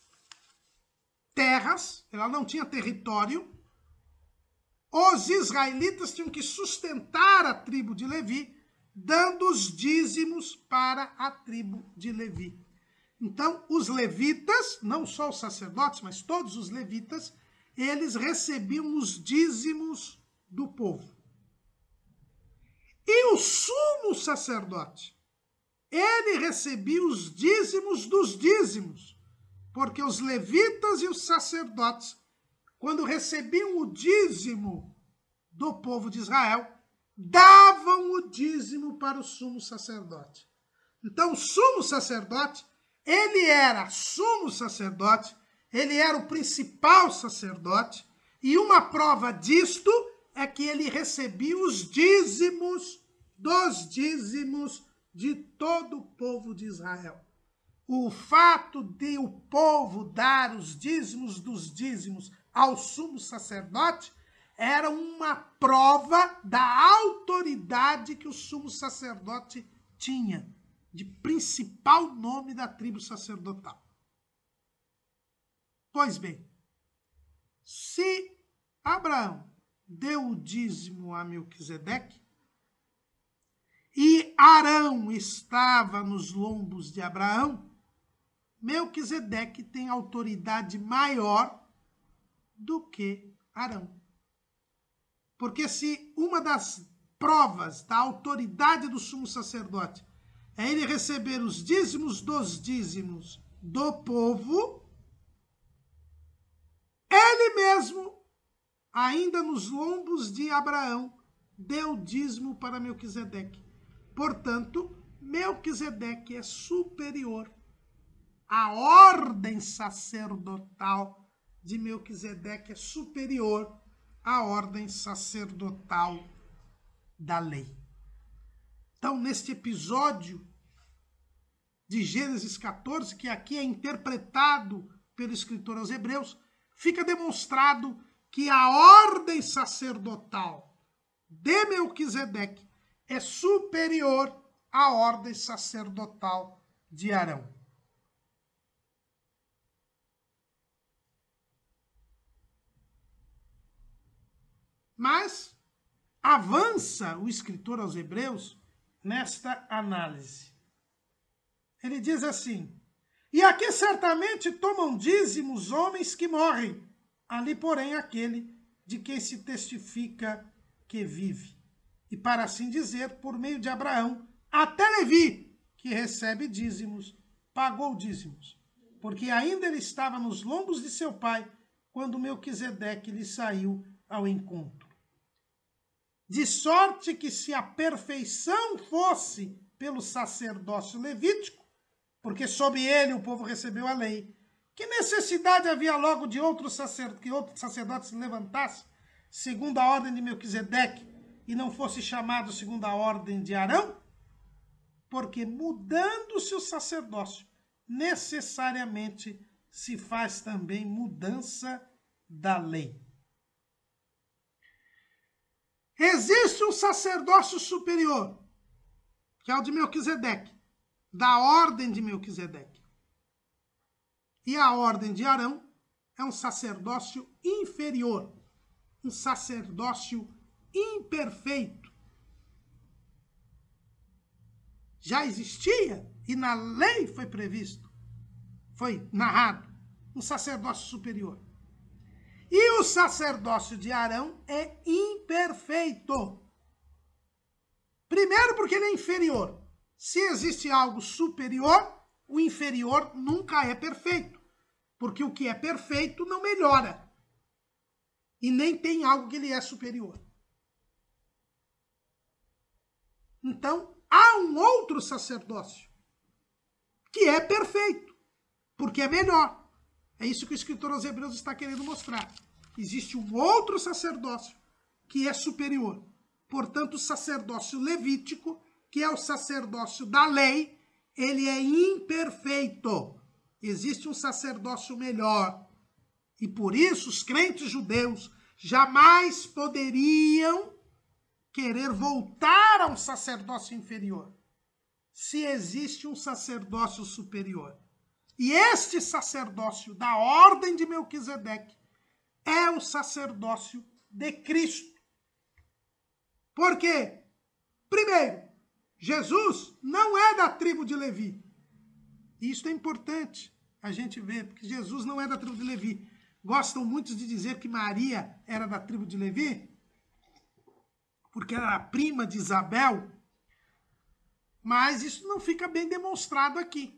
terras, ela não tinha território, os israelitas tinham que sustentar a tribo de Levi, dando os dízimos para a tribo de Levi. Então, os levitas, não só os sacerdotes, mas todos os levitas, eles recebiam os dízimos do povo. E o sumo sacerdote, ele recebia os dízimos dos dízimos, porque os levitas e os sacerdotes, quando recebiam o dízimo do povo de Israel, davam o dízimo para o sumo sacerdote. Então, o sumo sacerdote, ele era sumo sacerdote, ele era o principal sacerdote, e uma prova disto é que ele recebia os dízimos dos dízimos de todo o povo de Israel. O fato de o povo dar os dízimos dos dízimos ao sumo sacerdote era uma prova da autoridade que o sumo sacerdote tinha, de principal nome da tribo sacerdotal. Pois bem, se Abraão deu o dízimo a Melquisedeque, e Arão estava nos lombos de Abraão, Melquisedeque tem autoridade maior do que Arão. Porque se uma das provas da autoridade do sumo sacerdote é ele receber os dízimos dos dízimos do povo, ele mesmo, ainda nos lombos de Abraão, deu dízimo para Melquisedeque. Portanto, Melquisedeque é superior. A ordem sacerdotal de Melquisedeque é superior à ordem sacerdotal da lei. Então, neste episódio de Gênesis quatorze, que aqui é interpretado pelo escritor aos Hebreus, fica demonstrado que a ordem sacerdotal de Melquisedeque é superior à ordem sacerdotal de Arão. Mas avança o escritor aos Hebreus nesta análise. Ele diz assim: e aqui certamente tomam dízimos homens que morrem, ali, porém, aquele de quem se testifica que vive. E para assim dizer, por meio de Abraão, até Levi, que recebe dízimos, pagou dízimos, porque ainda ele estava nos lombos de seu pai, quando Melquisedeque lhe saiu ao encontro. De sorte que se a perfeição fosse pelo sacerdócio levítico, porque sob ele o povo recebeu a lei, que necessidade havia logo de outro sacer, que outro sacerdote se levantasse, segundo a ordem de Melquisedeque, e não fosse chamado segundo a ordem de Arão? Porque mudando-se o sacerdócio, necessariamente se faz também mudança da lei. Existe um sacerdócio superior, que é o de Melquisedeque, da ordem de Melquisedeque. E a ordem de Arão é um sacerdócio inferior, um sacerdócio imperfeito. Já existia, e na lei foi previsto, foi narrado, um sacerdócio superior. E o sacerdócio de Arão é imperfeito. Primeiro porque ele é inferior. Se existe algo superior, o inferior nunca é perfeito. Porque o que é perfeito não melhora. E nem tem algo que lhe é superior. Então, há um outro sacerdócio que é perfeito, porque é melhor. É isso que o escritor aos Hebreus está querendo mostrar. Existe um outro sacerdócio que é superior. Portanto, o sacerdócio levítico, que é o sacerdócio da lei, ele é imperfeito. Existe um sacerdócio melhor. E por isso os crentes judeus jamais poderiam querer voltar a um sacerdócio inferior, se existe um sacerdócio superior. E este sacerdócio da ordem de Melquisedeque é o sacerdócio de Cristo. Por quê? Primeiro, Jesus não é da tribo de Levi. Isso é importante a gente ver, porque Jesus não é da tribo de Levi. Gostam muitos de dizer que Maria era da tribo de Levi? porque era prima de Isabel, mas isso não fica bem demonstrado aqui.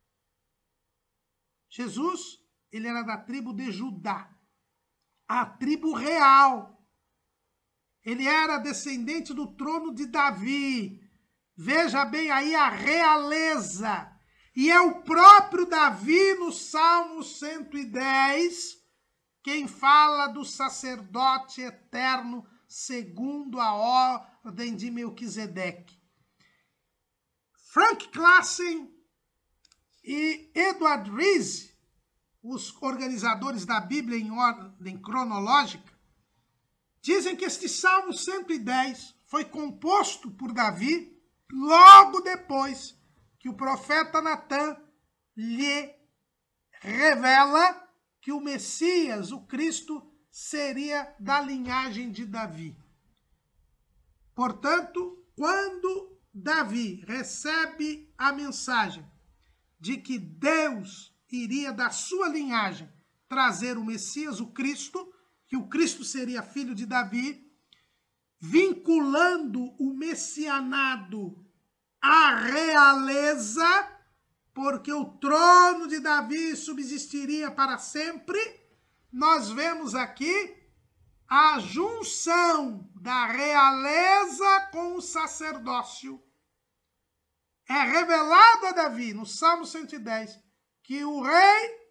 Jesus, ele era da tribo de Judá, a tribo real. Ele era descendente do trono de Davi. Veja bem aí a realeza. E é o próprio Davi, no Salmo cento e dez, quem fala do sacerdote eterno segundo a ordem de Melquisedeque. Frank Claassen e Edward Reese, os organizadores da Bíblia em ordem cronológica, dizem que este Salmo cento e dez foi composto por Davi logo depois que o profeta Natã lhe revela que o Messias, o Cristo, seria da linhagem de Davi. Portanto, quando Davi recebe a mensagem de que Deus iria da sua linhagem trazer o Messias, o Cristo, que o Cristo seria filho de Davi, vinculando o messianado à realeza, porque o trono de Davi subsistiria para sempre, nós vemos aqui a junção da realeza com o sacerdócio. É revelado a Davi, no Salmo cento e dez, que o rei,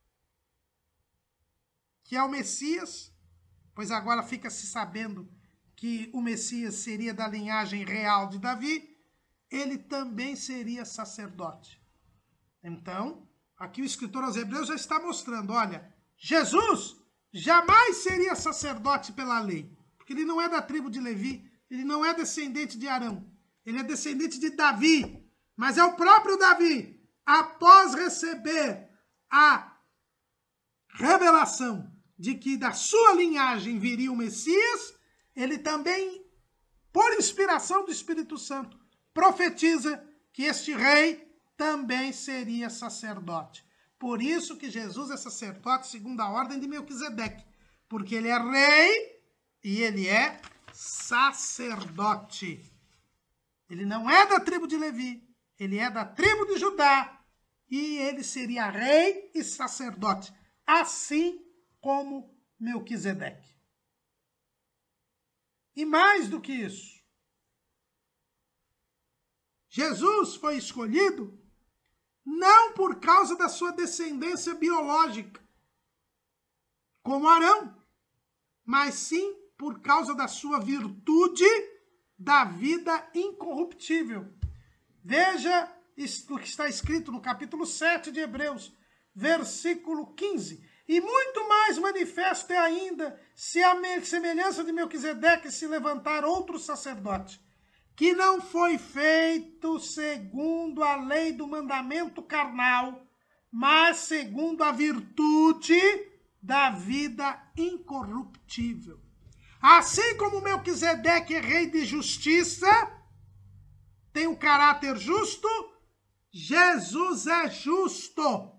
que é o Messias, pois agora fica-se sabendo que o Messias seria da linhagem real de Davi, ele também seria sacerdote. Então, aqui o escritor aos Hebreus já está mostrando, olha, Jesus jamais seria sacerdote pela lei, porque ele não é da tribo de Levi, ele não é descendente de Arão, ele é descendente de Davi, mas é o próprio Davi, após receber a revelação de que da sua linhagem viria o Messias, ele também, por inspiração do Espírito Santo, profetiza que este rei também seria sacerdote. Por isso que Jesus é sacerdote segundo a ordem de Melquisedeque, porque ele é rei e ele é sacerdote. Ele não é da tribo de Levi, ele é da tribo de Judá e ele seria rei e sacerdote, assim como Melquisedeque. E mais do que isso, Jesus foi escolhido não por causa da sua descendência biológica, como Arão, mas sim por causa da sua virtude da vida incorruptível. Veja o que está escrito no capítulo sete de Hebreus, versículo quinze. E muito mais manifesto é ainda se a semelhança de Melquisedeque se levantar outro sacerdote, que não foi feito segundo a lei do mandamento carnal, mas segundo a virtude da vida incorruptível. Assim como Melquisedeque é rei de justiça, tem um caráter justo, Jesus é justo.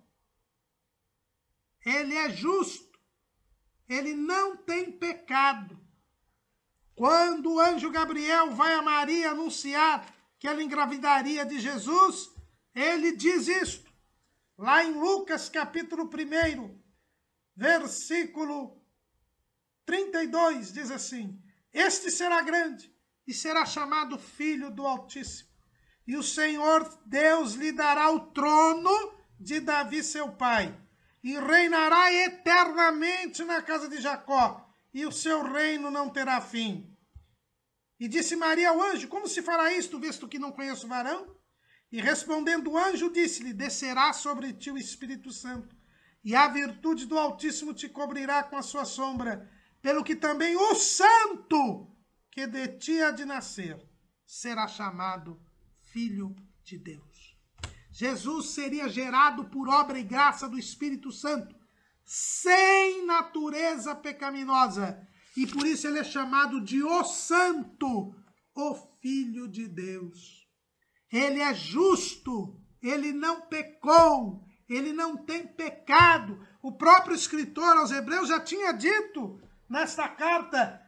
Ele é justo. Ele não tem pecado. Quando o anjo Gabriel vai a Maria anunciar que ela engravidaria de Jesus, ele diz isto. Lá em Lucas capítulo um, versículo trinta e dois, diz assim: Este será grande e será chamado Filho do Altíssimo. E o Senhor Deus lhe dará o trono de Davi seu pai, e reinará eternamente na casa de Jacó, e o seu reino não terá fim. E disse Maria ao anjo: Como se fará isto, visto que não conheço varão? E respondendo o anjo, disse-lhe: Descerá sobre ti o Espírito Santo, e a virtude do Altíssimo te cobrirá com a sua sombra, pelo que também o santo que de ti há de nascer será chamado Filho de Deus. Jesus seria gerado por obra e graça do Espírito Santo, sem natureza pecaminosa. E por isso ele é chamado de o Santo, o Filho de Deus. Ele é justo, ele não pecou, ele não tem pecado. O próprio escritor aos Hebreus já tinha dito nesta carta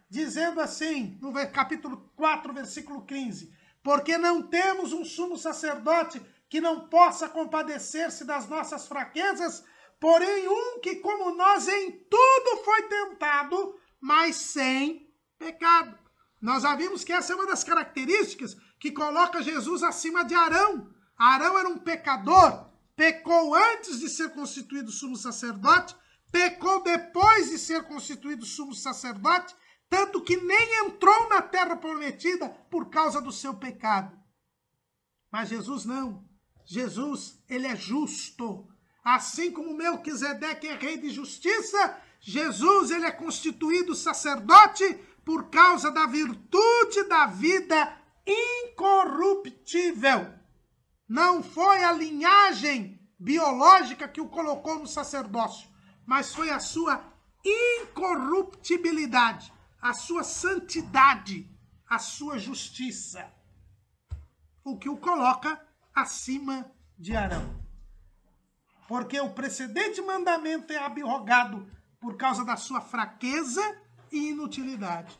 dizendo assim, no capítulo quatro, versículo quinze, porque não temos um sumo sacerdote que não possa compadecer-se das nossas fraquezas, porém um que, como nós, em tudo foi tentado, mas sem pecado. Nós já vimos que essa é uma das características que coloca Jesus acima de Arão. Arão era um pecador, pecou antes de ser constituído sumo sacerdote, pecou depois de ser constituído sumo sacerdote, tanto que nem entrou na terra prometida por causa do seu pecado. Mas Jesus não. Jesus, ele é justo. Assim como Melquisedeque é rei de justiça, Jesus, ele é constituído sacerdote por causa da virtude da vida incorruptível. Não foi a linhagem biológica que o colocou no sacerdócio, mas foi a sua incorruptibilidade, a sua santidade, a sua justiça, o que o coloca acima de Arão. Porque o precedente mandamento é abrogado por causa da sua fraqueza e inutilidade.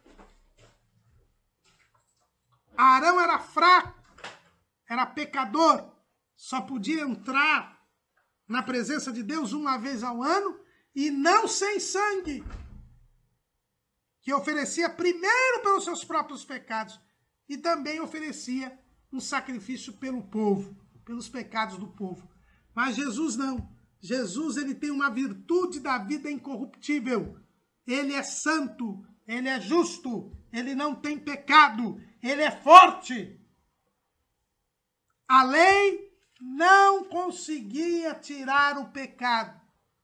Arão era fraco, era pecador, só podia entrar na presença de Deus uma vez ao ano e não sem sangue, que oferecia primeiro pelos seus próprios pecados e também oferecia um sacrifício pelo povo, pelos pecados do povo. Mas Jesus não. Jesus, ele tem uma virtude da vida incorruptível. Ele é santo, ele é justo, ele não tem pecado, ele é forte. A lei não conseguia tirar o pecado.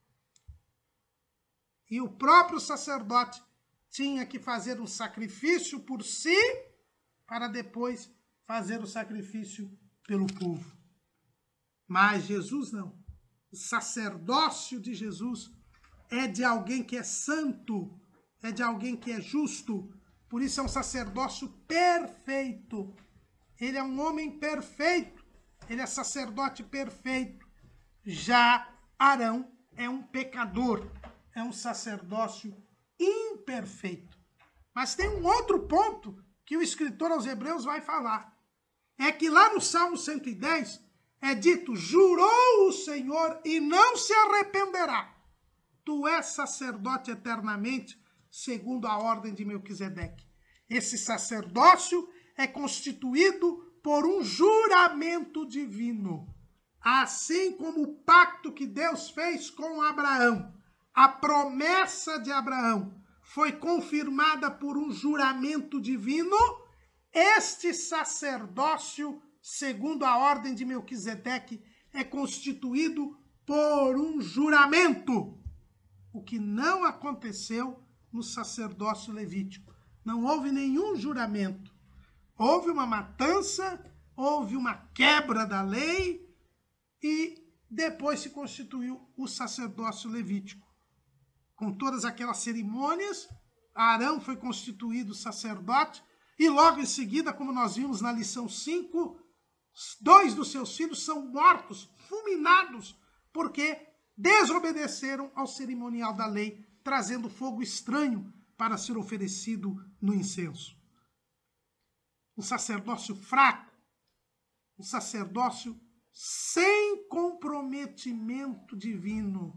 E o próprio sacerdote tinha que fazer um sacrifício por si, para depois fazer o sacrifício pelo povo. Mas Jesus não. O sacerdócio de Jesus é de alguém que é santo, é de alguém que é justo. Por isso é um sacerdócio perfeito. Ele é um homem perfeito. Ele é sacerdote perfeito. Já Arão é um pecador. É um sacerdócio imperfeito. Mas tem um outro ponto que o escritor aos Hebreus vai falar. É que lá no Salmo cento e dez é dito, jurou o Senhor e não se arrependerá. Tu és sacerdote eternamente, segundo a ordem de Melquisedeque. Esse sacerdócio é constituído por um juramento divino. Assim como o pacto que Deus fez com Abraão, a promessa de Abraão foi confirmada por um juramento divino, este sacerdócio, segundo a ordem de Melquisedeque, é constituído por um juramento, o que não aconteceu no sacerdócio levítico. Não houve nenhum juramento. Houve uma matança, houve uma quebra da lei e depois se constituiu o sacerdócio levítico. Com todas aquelas cerimônias, Arão foi constituído sacerdote e logo em seguida, como nós vimos na lição cinco, dois dos seus filhos são mortos, fulminados, porque desobedeceram ao cerimonial da lei, trazendo fogo estranho para ser oferecido no incenso. Um sacerdócio fraco, um sacerdócio sem comprometimento divino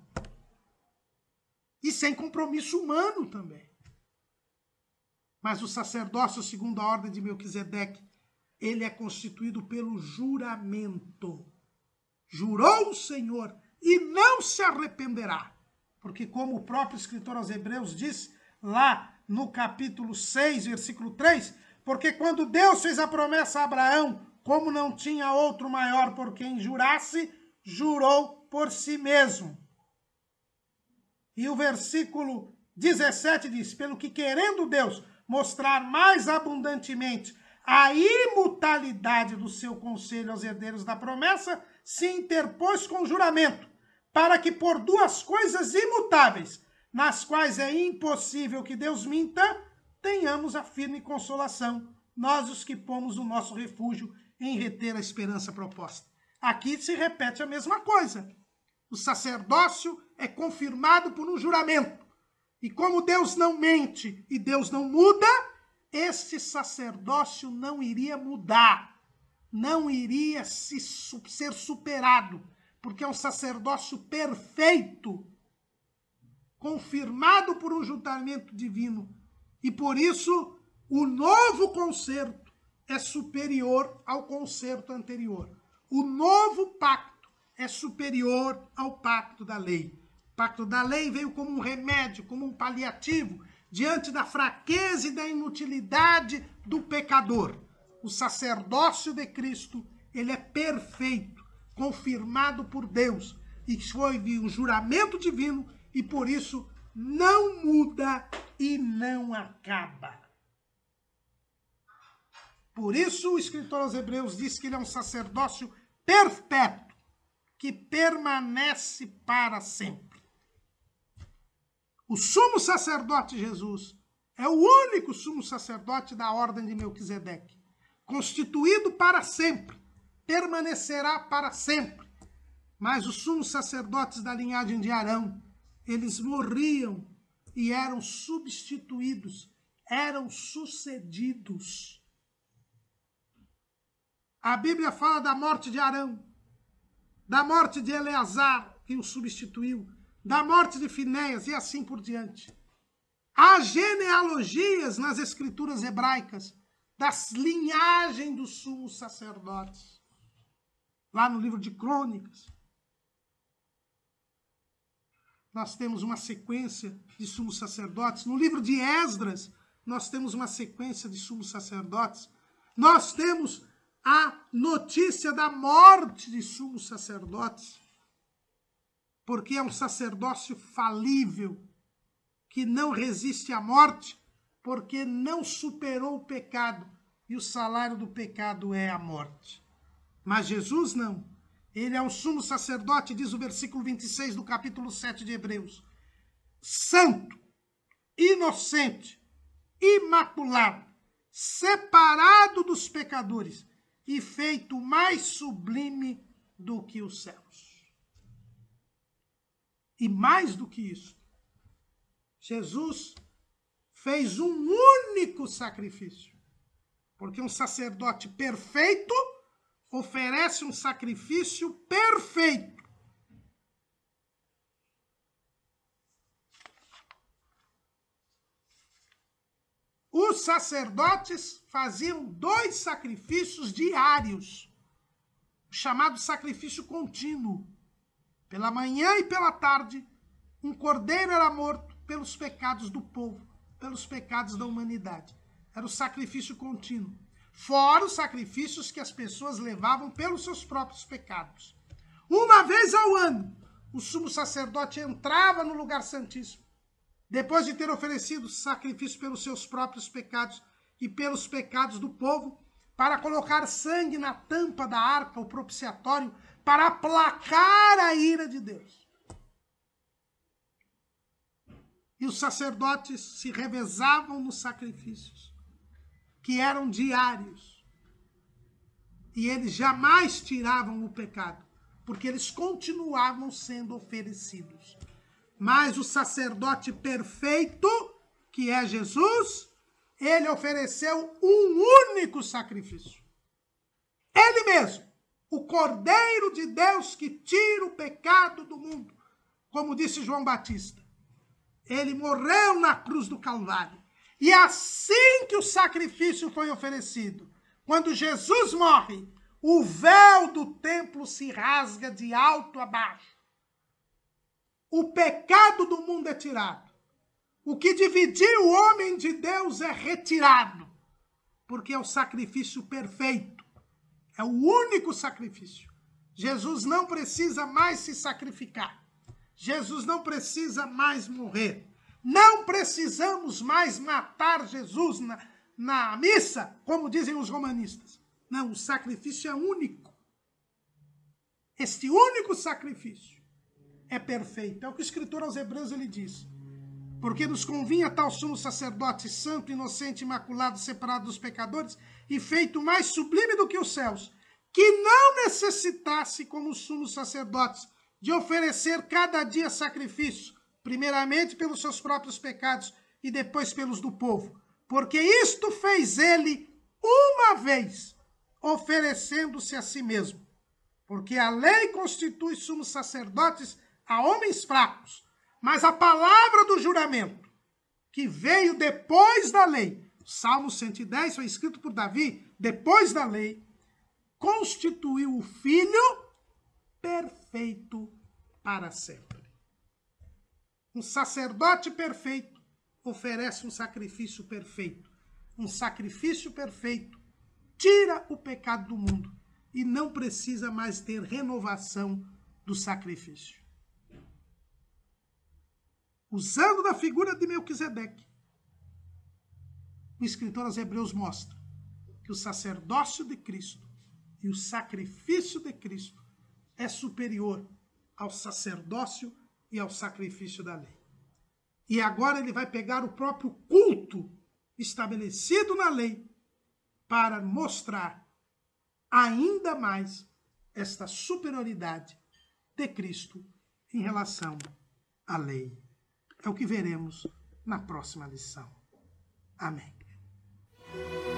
e sem compromisso humano também. Mas o sacerdócio, segundo a ordem de Melquisedeque, ele é constituído pelo juramento. Jurou o Senhor e não se arrependerá. Porque como o próprio escritor aos Hebreus diz, lá no capítulo seis, versículo três, porque quando Deus fez a promessa a Abraão, como não tinha outro maior por quem jurasse, jurou por si mesmo. E o versículo dezessete diz, pelo que querendo Deus mostrar mais abundantemente a imutabilidade do seu conselho aos herdeiros da promessa, se interpôs com juramento, para que por duas coisas imutáveis, nas quais é impossível que Deus minta, tenhamos a firme consolação, nós os que pomos o nosso refúgio em reter a esperança proposta. Aqui se repete a mesma coisa. O sacerdócio é confirmado por um juramento. E como Deus não mente e Deus não muda, este sacerdócio não iria mudar, não iria se, ser superado, porque é um sacerdócio perfeito, confirmado por um julgamento divino. E por isso, o novo concerto é superior ao concerto anterior. O novo pacto é superior ao pacto da lei. O pacto da lei veio como um remédio, como um paliativo, diante da fraqueza e da inutilidade do pecador. O sacerdócio de Cristo, ele é perfeito, confirmado por Deus, e foi um juramento divino, e por isso não muda e não acaba. Por isso o escritor aos Hebreus diz que ele é um sacerdócio perpétuo, que permanece para sempre. O sumo sacerdote Jesus é o único sumo sacerdote da ordem de Melquisedeque, constituído para sempre, permanecerá para sempre. Mas os sumos sacerdotes da linhagem de Arão, eles morriam e eram substituídos, eram sucedidos. A Bíblia fala da morte de Arão, da morte de Eleazar, que o substituiu, da morte de Finéias e assim por diante. Há genealogias nas escrituras hebraicas das linhagens dos sumos sacerdotes. Lá no livro de Crônicas, nós temos uma sequência de sumos sacerdotes. No livro de Esdras, nós temos uma sequência de sumos sacerdotes. Nós temos a notícia da morte de sumos sacerdotes, porque é um sacerdócio falível, que não resiste à morte, porque não superou o pecado, e o salário do pecado é a morte. Mas Jesus não. Ele é um sumo sacerdote, diz o versículo vinte e seis do capítulo sete de Hebreus. Santo, inocente, imaculado, separado dos pecadores e feito mais sublime do que os céus. E mais do que isso, Jesus fez um único sacrifício, porque um sacerdote perfeito oferece um sacrifício perfeito. Os sacerdotes faziam dois sacrifícios diários, chamado sacrifício contínuo. Pela manhã e pela tarde, um cordeiro era morto pelos pecados do povo, pelos pecados da humanidade. Era o sacrifício contínuo. Fora os sacrifícios que as pessoas levavam pelos seus próprios pecados. Uma vez ao ano, o sumo sacerdote entrava no lugar santíssimo, depois de ter oferecido sacrifício pelos seus próprios pecados e pelos pecados do povo, para colocar sangue na tampa da arca, o propiciatório, para aplacar a ira de Deus. E os sacerdotes se revezavam nos sacrifícios, que eram diários. E eles jamais tiravam o pecado, porque eles continuavam sendo oferecidos. Mas o sacerdote perfeito, que é Jesus, ele ofereceu um único sacrifício. Ele mesmo, o Cordeiro de Deus que tira o pecado do mundo, como disse João Batista. Ele morreu na cruz do Calvário. E assim que o sacrifício foi oferecido, quando Jesus morre, o véu do templo se rasga de alto a baixo. O pecado do mundo é tirado. O que dividia o homem de Deus é retirado, porque é o sacrifício perfeito. É o único sacrifício. Jesus não precisa mais se sacrificar. Jesus não precisa mais morrer. Não precisamos mais matar Jesus na, na missa, como dizem os romanistas. Não, o sacrifício é único. Este único sacrifício é perfeito. É o que o escritor aos Hebreus ele diz. Porque nos convinha tal sumo sacerdote santo, inocente, imaculado, separado dos pecadores e feito mais sublime do que os céus, que não necessitasse, como os sumos sacerdotes, de oferecer cada dia sacrifício, primeiramente pelos seus próprios pecados e depois pelos do povo. Porque isto fez ele uma vez, oferecendo-se a si mesmo. Porque a lei constitui sumos sacerdotes a homens fracos, mas a palavra do juramento, que veio depois da lei, Salmo cento e dez foi escrito por Davi, depois da lei, constituiu o Filho perfeito para sempre. Um sacerdote perfeito oferece um sacrifício perfeito. Um sacrifício perfeito tira o pecado do mundo e não precisa mais ter renovação do sacrifício. Usando da figura de Melquisedeque, o escritor aos Hebreus mostra que o sacerdócio de Cristo e o sacrifício de Cristo é superior ao sacerdócio e ao sacrifício da lei. E agora ele vai pegar o próprio culto estabelecido na lei para mostrar ainda mais esta superioridade de Cristo em relação à lei. É o que veremos na próxima lição. Amém.